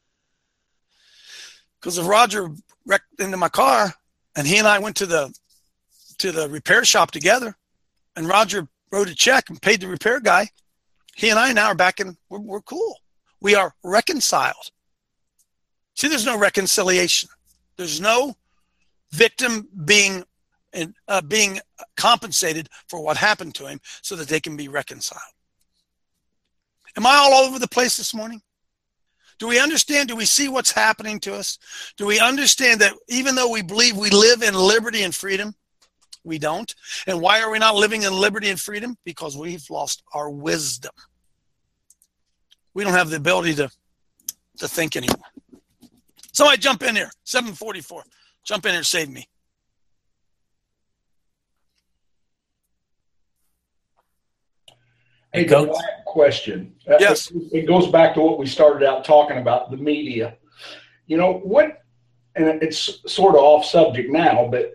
Because if Roger wrecked into my car and he and I went to the to the repair shop together and Roger wrote a check and paid the repair guy, he and I now are back in, we're, we're cool. We are reconciled. See, there's no reconciliation. There's no victim being uh, being compensated for what happened to him so that they can be reconciled. Am I all over the place this morning? Do we understand? Do we see what's happening to us? Do we understand that even though we believe we live in liberty and freedom, we don't? And why are we not living in liberty and freedom? Because we've lost our wisdom. We don't have the ability to, to think anymore. Somebody jump in here. seven forty-four. Jump in here, save me. Hey, Coach. Question. Uh, Yes. It, it goes back to what we started out talking about, the media. You know, what, and it's sort of off subject now, but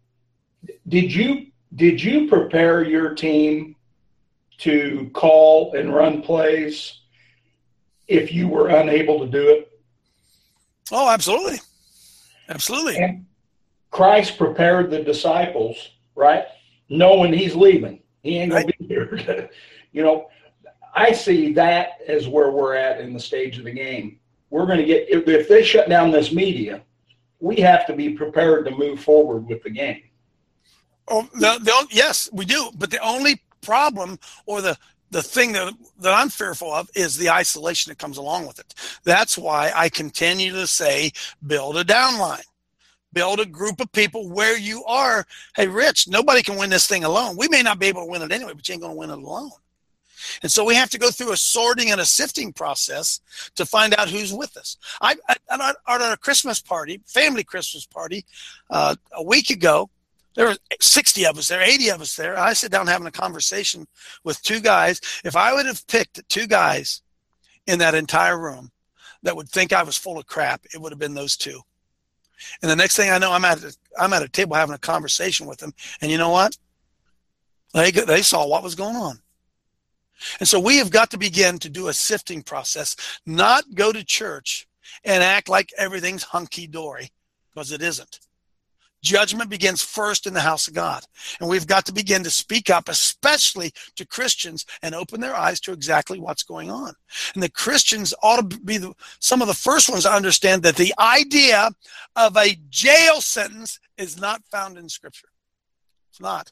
did you did you prepare your team to call and run plays if you were unable to do it? Oh, absolutely. Absolutely. And Christ prepared the disciples, right? Knowing he's leaving. He ain't going Right. to be here. You know, I see that as where we're at in the stage of the game. We're going to get, if, if they shut down this media, we have to be prepared to move forward with the game. Oh, the, the, yes, we do. But the only problem or the, the thing that, that I'm fearful of is the isolation that comes along with it. That's why I continue to say, build a downline. Build a group of people where you are. Hey, Rich, nobody can win this thing alone. We may not be able to win it anyway, but you ain't going to win it alone. And so we have to go through a sorting and a sifting process to find out who's with us. I, I, at a Christmas party, family Christmas party, uh, a week ago, there were sixty of us there, eighty of us there. I sit down having a conversation with two guys. If I would have picked two guys in that entire room that would think I was full of crap, it would have been those two. And the next thing I know, I'm at a, I'm at a table having a conversation with them. And you know what? They, they saw what was going on. And so we have got to begin to do a sifting process, not go to church and act like everything's hunky-dory, because it isn't. Judgment begins first in the house of God. And we've got to begin to speak up, especially to Christians, and open their eyes to exactly what's going on. And the Christians ought to be the, some of the first ones to understand that the idea of a jail sentence is not found in Scripture. It's not.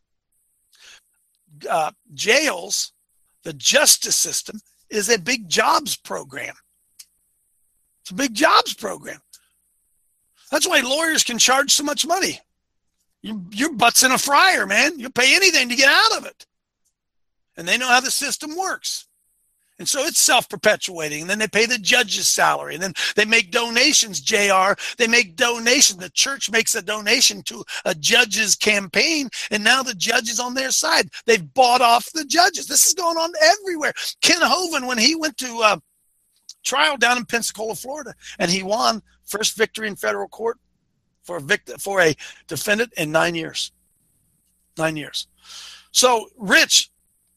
Uh, jails, the justice system, is a big jobs program. It's a big jobs program. That's why lawyers can charge so much money. You, your butt's in a fryer, man. You'll pay anything to get out of it. And they know how the system works. And so it's self-perpetuating. And then they pay the judge's salary. And then they make donations, J R. They make donations. The church makes a donation to a judge's campaign. And now the judge is on their side. They've bought off the judges. This is going on everywhere. Ken Hovind, when he went to uh, trial down in Pensacola, Florida, and he won first victory in federal court for a vict- for a defendant in nine years. Nine years. So, Rich,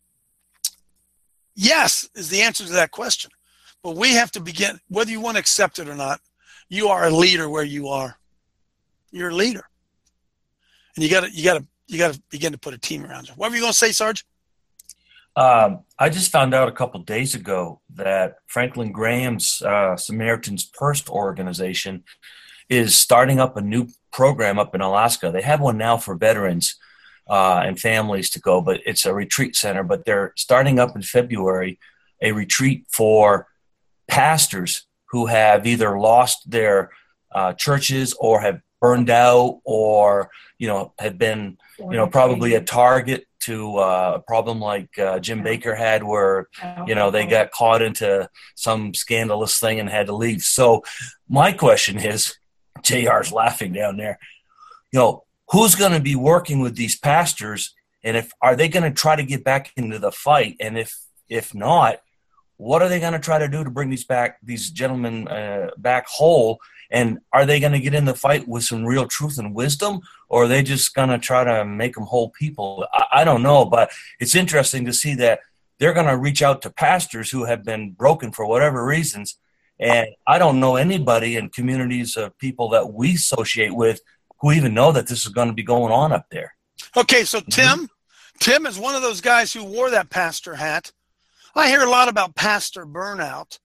yes is the answer to that question. But we have to begin, whether you want to accept it or not, you are a leader where you are. You're a leader. And you gotta you gotta you gotta begin to put a team around you. What were you gonna say, Sarge? Um, I just found out a couple days ago that Franklin Graham's uh, Samaritan's Purse organization is starting up a new program up in Alaska. They have one now for veterans uh, and families to go, but it's a retreat center. But they're starting up in February a retreat for pastors who have either lost their uh, churches or have burned out or, you know, have been, you know, probably a target to uh, a problem like uh, Jim Baker had where, you know, they got caught into some scandalous thing and had to leave. So my question is, J R's laughing down there, you know, who's going to be working with these pastors, and if are they going to try to get back into the fight? And if if not, what are they going to try to do to bring these back, these gentlemen uh, back whole? And are they going to get in the fight with some real truth and wisdom, or are they just going to try to make them whole people? I, I don't know, but it's interesting to see that they're going to reach out to pastors who have been broken for whatever reasons. And I don't know anybody in communities of people that we associate with who even know that this is going to be going on up there. Okay, so Tim, mm-hmm. Tim is one of those guys who wore that pastor hat. I hear a lot about pastor burnout.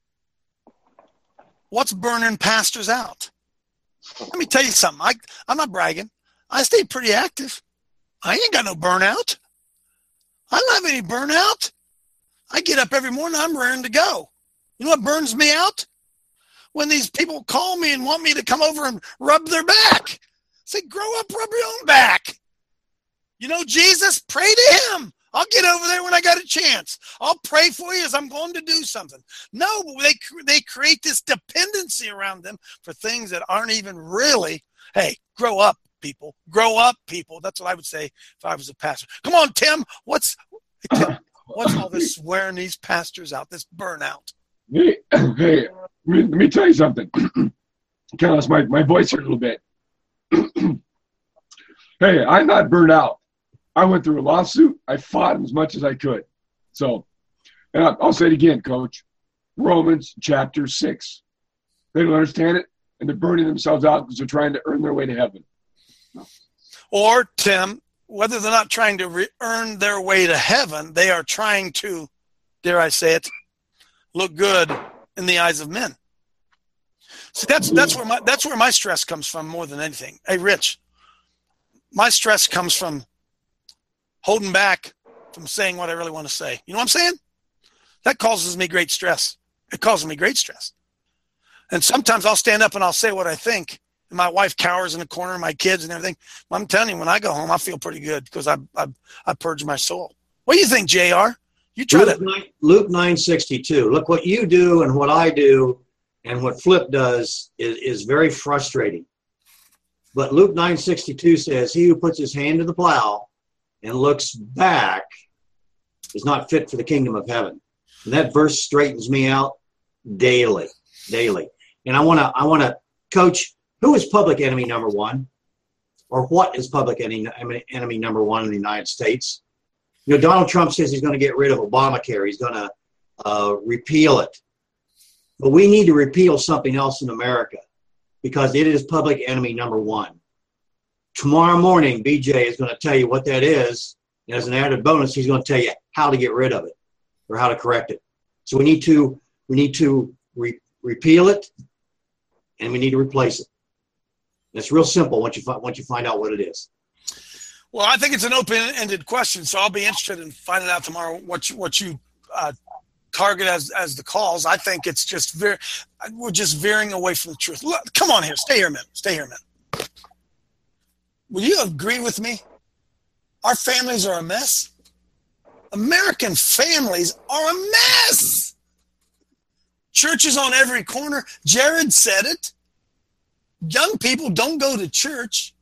What's burning pastors out? Let me tell you something. I, I'm not bragging. I stay pretty active. I ain't got no burnout. I don't have any burnout. I get up every morning. I'm raring to go. You know what burns me out? When these people call me and want me to come over and rub their back. Say, grow up, rub your own back. You know Jesus? Pray to him. I'll get over there when I got a chance. I'll pray for you as I'm going to do something. No, they they create this dependency around them for things that aren't even really. Hey, grow up, people. Grow up, people. That's what I would say if I was a pastor. Come on, Tim. What's Tim, what's all this wearing these pastors out? This burnout. Hey, hey, let me, let me tell you something. Kind of lost my, my voice here a little bit. Hey, I'm not burnt out. I went through a lawsuit. I fought as much as I could. So, and I'll say it again, Coach. Romans chapter six. They don't understand it, and they're burning themselves out because they're trying to earn their way to heaven. Or, Tim, whether they're not trying to re- earn their way to heaven, they are trying to, dare I say it, look good in the eyes of men. See, that's that's where my that's where my stress comes from more than anything. Hey, Rich, my stress comes from holding back from saying what I really want to say. You know what I'm saying? That causes me great stress. It causes me great stress. And sometimes I'll stand up and I'll say what I think, and my wife cowers in the corner, my kids and everything. I'm telling you, when I go home, I feel pretty good because I I I purge my soul. What do you think, J R? You try Luke to nine, Luke nine sixty-two. Look, what you do and what I do and what Flip does is, is very frustrating. But Luke nine sixty-two says, he who puts his hand to the plow and looks back is not fit for the kingdom of heaven. And that verse straightens me out daily, daily. And I want to, I want to, Coach, who is public enemy number one? Or what is public enemy, enemy number one in the United States? You know, Donald Trump says he's going to get rid of Obamacare. He's going to uh, repeal it. But we need to repeal something else in America because it is public enemy number one. Tomorrow morning, B J is going to tell you what that is. And as an added bonus, he's going to tell you how to get rid of it or how to correct it. So we need to we need to re- repeal it, and we need to replace it. And it's real simple once you find once you find out what it is. Well, I think it's an open-ended question, so I'll be interested in finding out tomorrow what you what you uh, target as as the calls. I think it's just very we're just veering away from the truth. Look, come on here, stay here a minute, stay here a minute. Will you agree with me? Our families are a mess. American families are a mess. Churches on every corner. Jared said it. Young people don't go to church.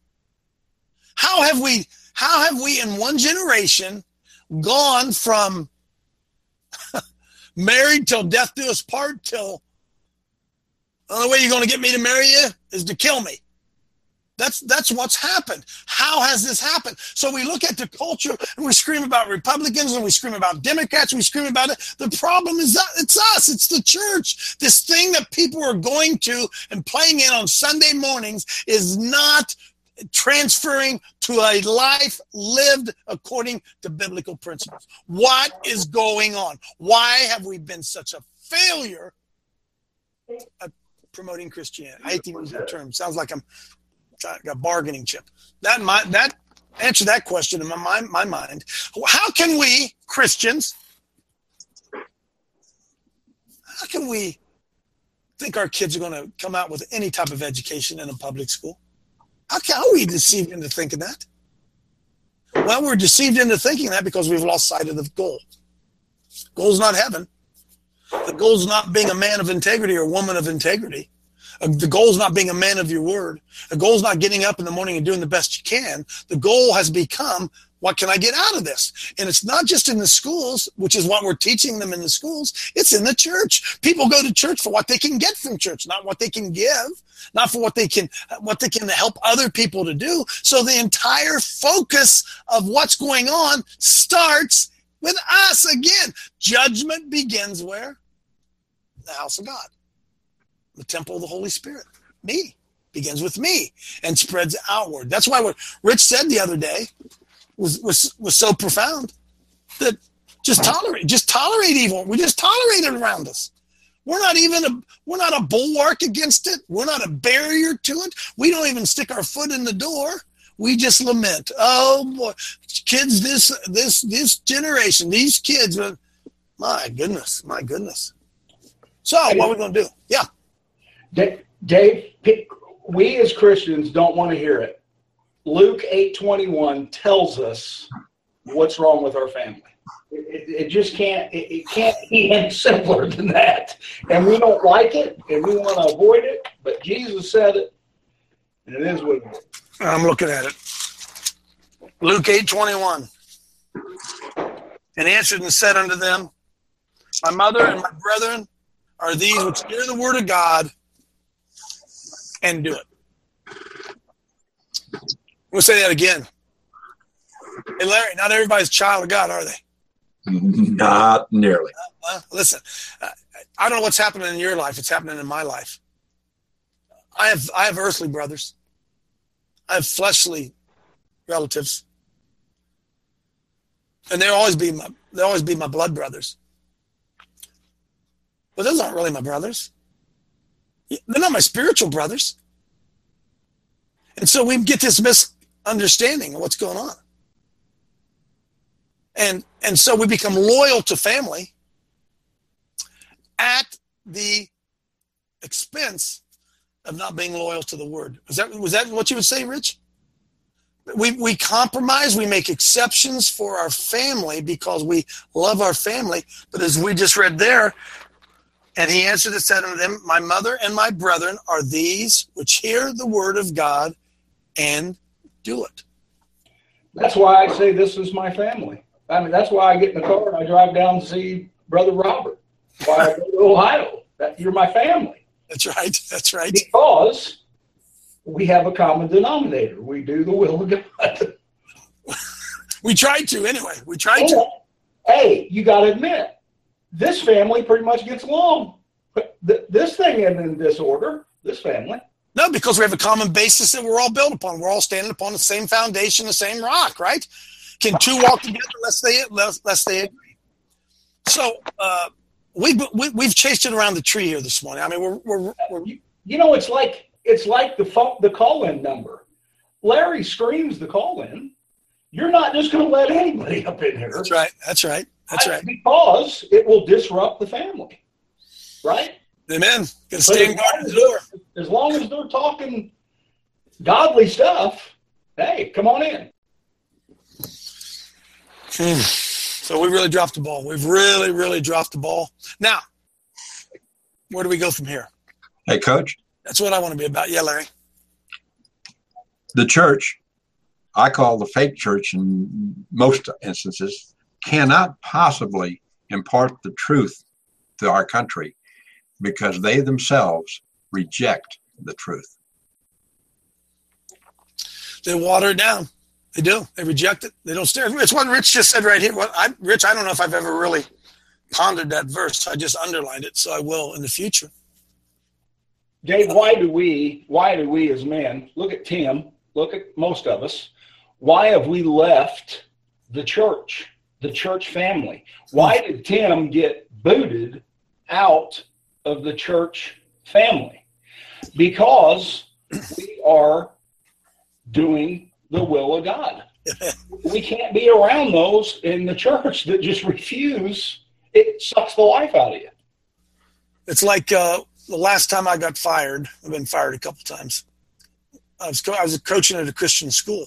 How have we, how have we in one generation gone from married till death do us part till the only way you're going to get me to marry you is to kill me? That's that's what's happened. How has this happened? So we look at the culture and we scream about Republicans and we scream about Democrats. We scream about it. The problem is that it's us. It's the church. This thing that people are going to and playing in on Sunday mornings is not transferring to a life lived according to biblical principles. What is going on? Why have we been such a failure at promoting Christianity? I hate to use that term. Sounds like I'm got a bargaining chip. That my that answer that question in my mind, my mind. How can we Christians? How can we think our kids are going to come out with any type of education in a public school? How can how are we deceived into thinking that? Well, we're deceived into thinking that because we've lost sight of the goal. The goal's not heaven. The goal's not being a man of integrity or woman of integrity. The goal is not being a man of your word. The goal is not getting up in the morning and doing the best you can. The goal has become, what can I get out of this? And it's not just in the schools, which is what we're teaching them in the schools. It's in the church. People go to church for what they can get from church, not what they can give, not for what they can, what they can help other people to do. So the entire focus of what's going on starts with us again. Judgment begins where? The house of God. The temple of the Holy Spirit, me, begins with me and spreads outward. That's why what Rich said the other day was was was so profound. That just tolerate, just tolerate evil. We just tolerate it around us. We're not even a we're not a bulwark against it. We're not a barrier to it. We don't even stick our foot in the door. We just lament. Oh boy, kids, this this this generation, these kids. My goodness, my goodness. So what are we gonna do? Yeah. Dave, we as Christians don't want to hear it. Luke eight twenty-one tells us what's wrong with our family. It, it, it just can't, it, it can't be any simpler than that. And we don't like it, and we want to avoid it, but Jesus said it, and it is what it is. I'm looking at it. Luke eight twenty-one. And answered and said unto them, my mother and my brethren are these which hear the word of God and do it. We'll say that again. Hey, Larry, not everybody's a child of God, are they? Not nearly. Uh, listen, uh, I don't know what's happening in your life. It's happening in my life. I have I have earthly brothers. I have fleshly relatives. And they'll always be my they'll always be my blood brothers. But those aren't really my brothers. They're not my spiritual brothers. And so we get this misunderstanding of what's going on. And and so we become loyal to family at the expense of not being loyal to the word. Was that was that what you would say, Rich? We we compromise, we make exceptions for our family because we love our family. But as we just read there, and he answered and said unto them, my mother and my brethren are these which hear the word of God and do it. That's why I say this is my family. I mean, that's why I get in the car and I drive down to see Brother Robert. Why I go to Ohio. That, you're my family. That's right. That's right. Because we have a common denominator. We do the will of God. We tried to anyway. We tried to. Hey, you got to admit, this family pretty much gets along. But th- this thing isn't in disorder, this family. No, because we have a common basis that we're all built upon. We're all standing upon the same foundation, the same rock, right? Can two walk together lest they, lest they agree? So uh, we, we, we've chased it around the tree here this morning. I mean, we're... we're, we're you, you know, it's like it's like the phone, the call-in number. Larry screams the call-in. You're not just going to let anybody up in here. That's right. That's right. That's right. Because it will disrupt the family, right? Amen. Got to stand guard at the door. As long as they're talking godly stuff, hey, come on in. Hmm. So we really dropped the ball. We've really, really dropped the ball. Now, where do we go from here? Hey, Coach. That's what I want to be about. Yeah, Larry. The church, I call the fake church in most instances, cannot possibly impart the truth to our country because they themselves reject the truth. They water it down. They do. They reject it. They don't stare. It's what Rich just said right here. What I, Rich, I don't know if I've ever really pondered that verse. I just underlined it, so I will in the future. Dave, why do we, why do we as men, look at Tim, look at most of us, why have we left the church, the church family? Why did Tim get booted out of the church family? Because we are doing the will of God. We can't be around those in the church that just refuse. It sucks the life out of you. It's like uh, the last time I got fired. I've been fired a couple times. I was co- I was coaching at a Christian school,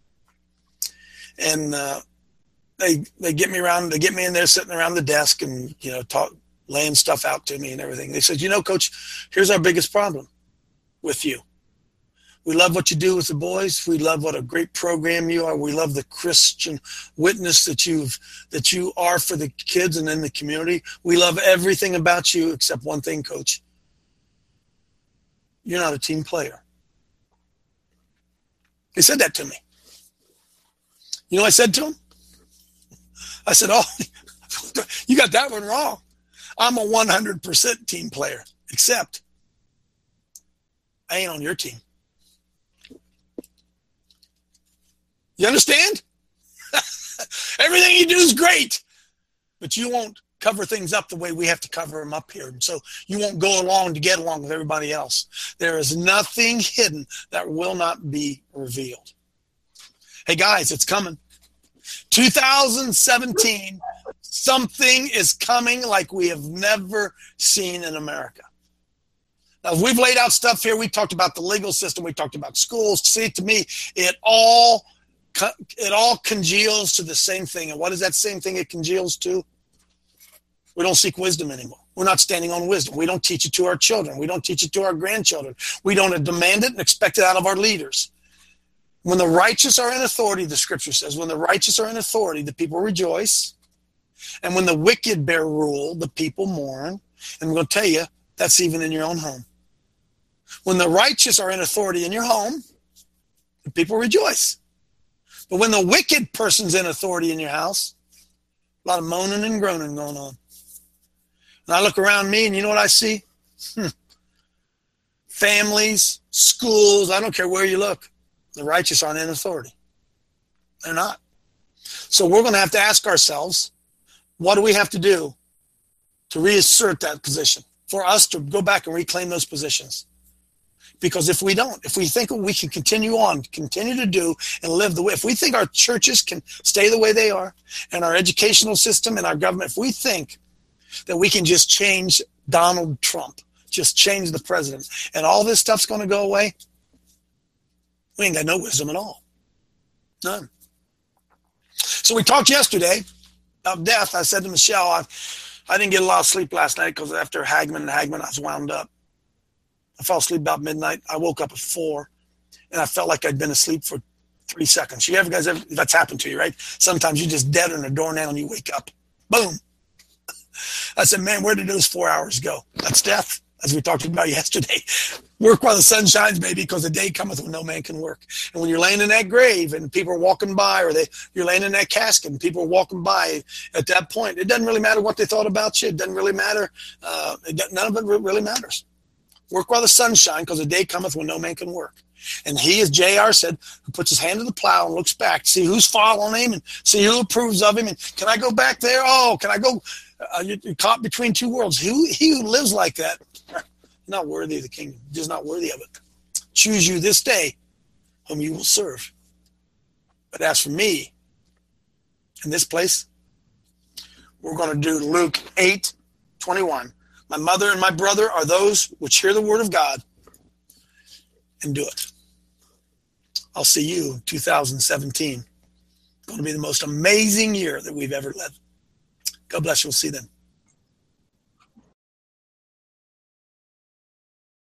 and uh, they they get me around. They get me in there sitting around the desk and you know talk, laying stuff out to me and everything. They said, you know, Coach, here's our biggest problem with you. We love what you do with the boys. We love what a great program you are. We love the Christian witness that you've that you are for the kids and in the community. We love everything about you except one thing, Coach. You're not a team player. He said that to me. You know what I said to him? I said, oh, you got that one wrong. I'm a one hundred percent team player, except I ain't on your team. You understand? Everything you do is great, but you won't cover things up the way we have to cover them up here. And so you won't go along to get along with everybody else. There is nothing hidden that will not be revealed. Hey, guys, it's coming. two thousand seventeen, something is coming like we have never seen in America. Now, we've laid out stuff here. We talked about the legal system. We talked about schools. See, to me, it all it all congeals to the same thing. And what is that same thing it congeals to? We don't seek wisdom anymore. We're not standing on wisdom. We don't teach it to our children. We don't teach it to our grandchildren. We don't demand it and expect it out of our leaders. When the righteous are in authority, the scripture says, when the righteous are in authority, the people rejoice. And when the wicked bear rule, the people mourn. And I'm going to tell you, that's even in your own home. When the righteous are in authority in your home, the people rejoice. But when the wicked person's in authority in your house, a lot of moaning and groaning going on. And I look around me and you know what I see? Hmm. Families, schools, I don't care where you look. The righteous aren't in authority. They're not. So we're going to have to ask ourselves, what do we have to do to reassert that position? For us to go back and reclaim those positions. Because if we don't, if we think we can continue on, continue to do and live the way, if we think our churches can stay the way they are, and our educational system and our government, if we think that we can just change Donald Trump, just change the president, and all this stuff's going to go away, we ain't got no wisdom at all. None. So we talked yesterday about death. I said to Michelle, I, I didn't get a lot of sleep last night because after Hagman and Hagman, I was wound up. I fell asleep about midnight. I woke up at four, and I felt like I'd been asleep for three seconds. You ever guys ever, that's happened to you, right? Sometimes you just dead on a doornail and you wake up. Boom. I said, man, where did those four hours go? That's death, as we talked about yesterday. Work while the sun shines, baby, because the day cometh when no man can work. And when you're laying in that grave and people are walking by, or they you're laying in that casket and people are walking by, at that point, it doesn't really matter what they thought about you. It doesn't really matter. Uh, it, none of it really matters. Work while the sun shines, because the day cometh when no man can work. And he, as J R said, who puts his hand to the plow and looks back to see who's following him and see who approves of him. And can I go back there? Oh, can I go? Uh, you're, you're caught between two worlds. Who, he who lives like that, not worthy of the kingdom, just not worthy of it. Choose you this day whom you will serve. But as for me, in this place, we're going to do Luke eight twenty-one. My mother and my brother are those which hear the word of God and do it. I'll see you in two thousand seventeen. It's going to be the most amazing year that we've ever lived. God bless you. We'll see you then.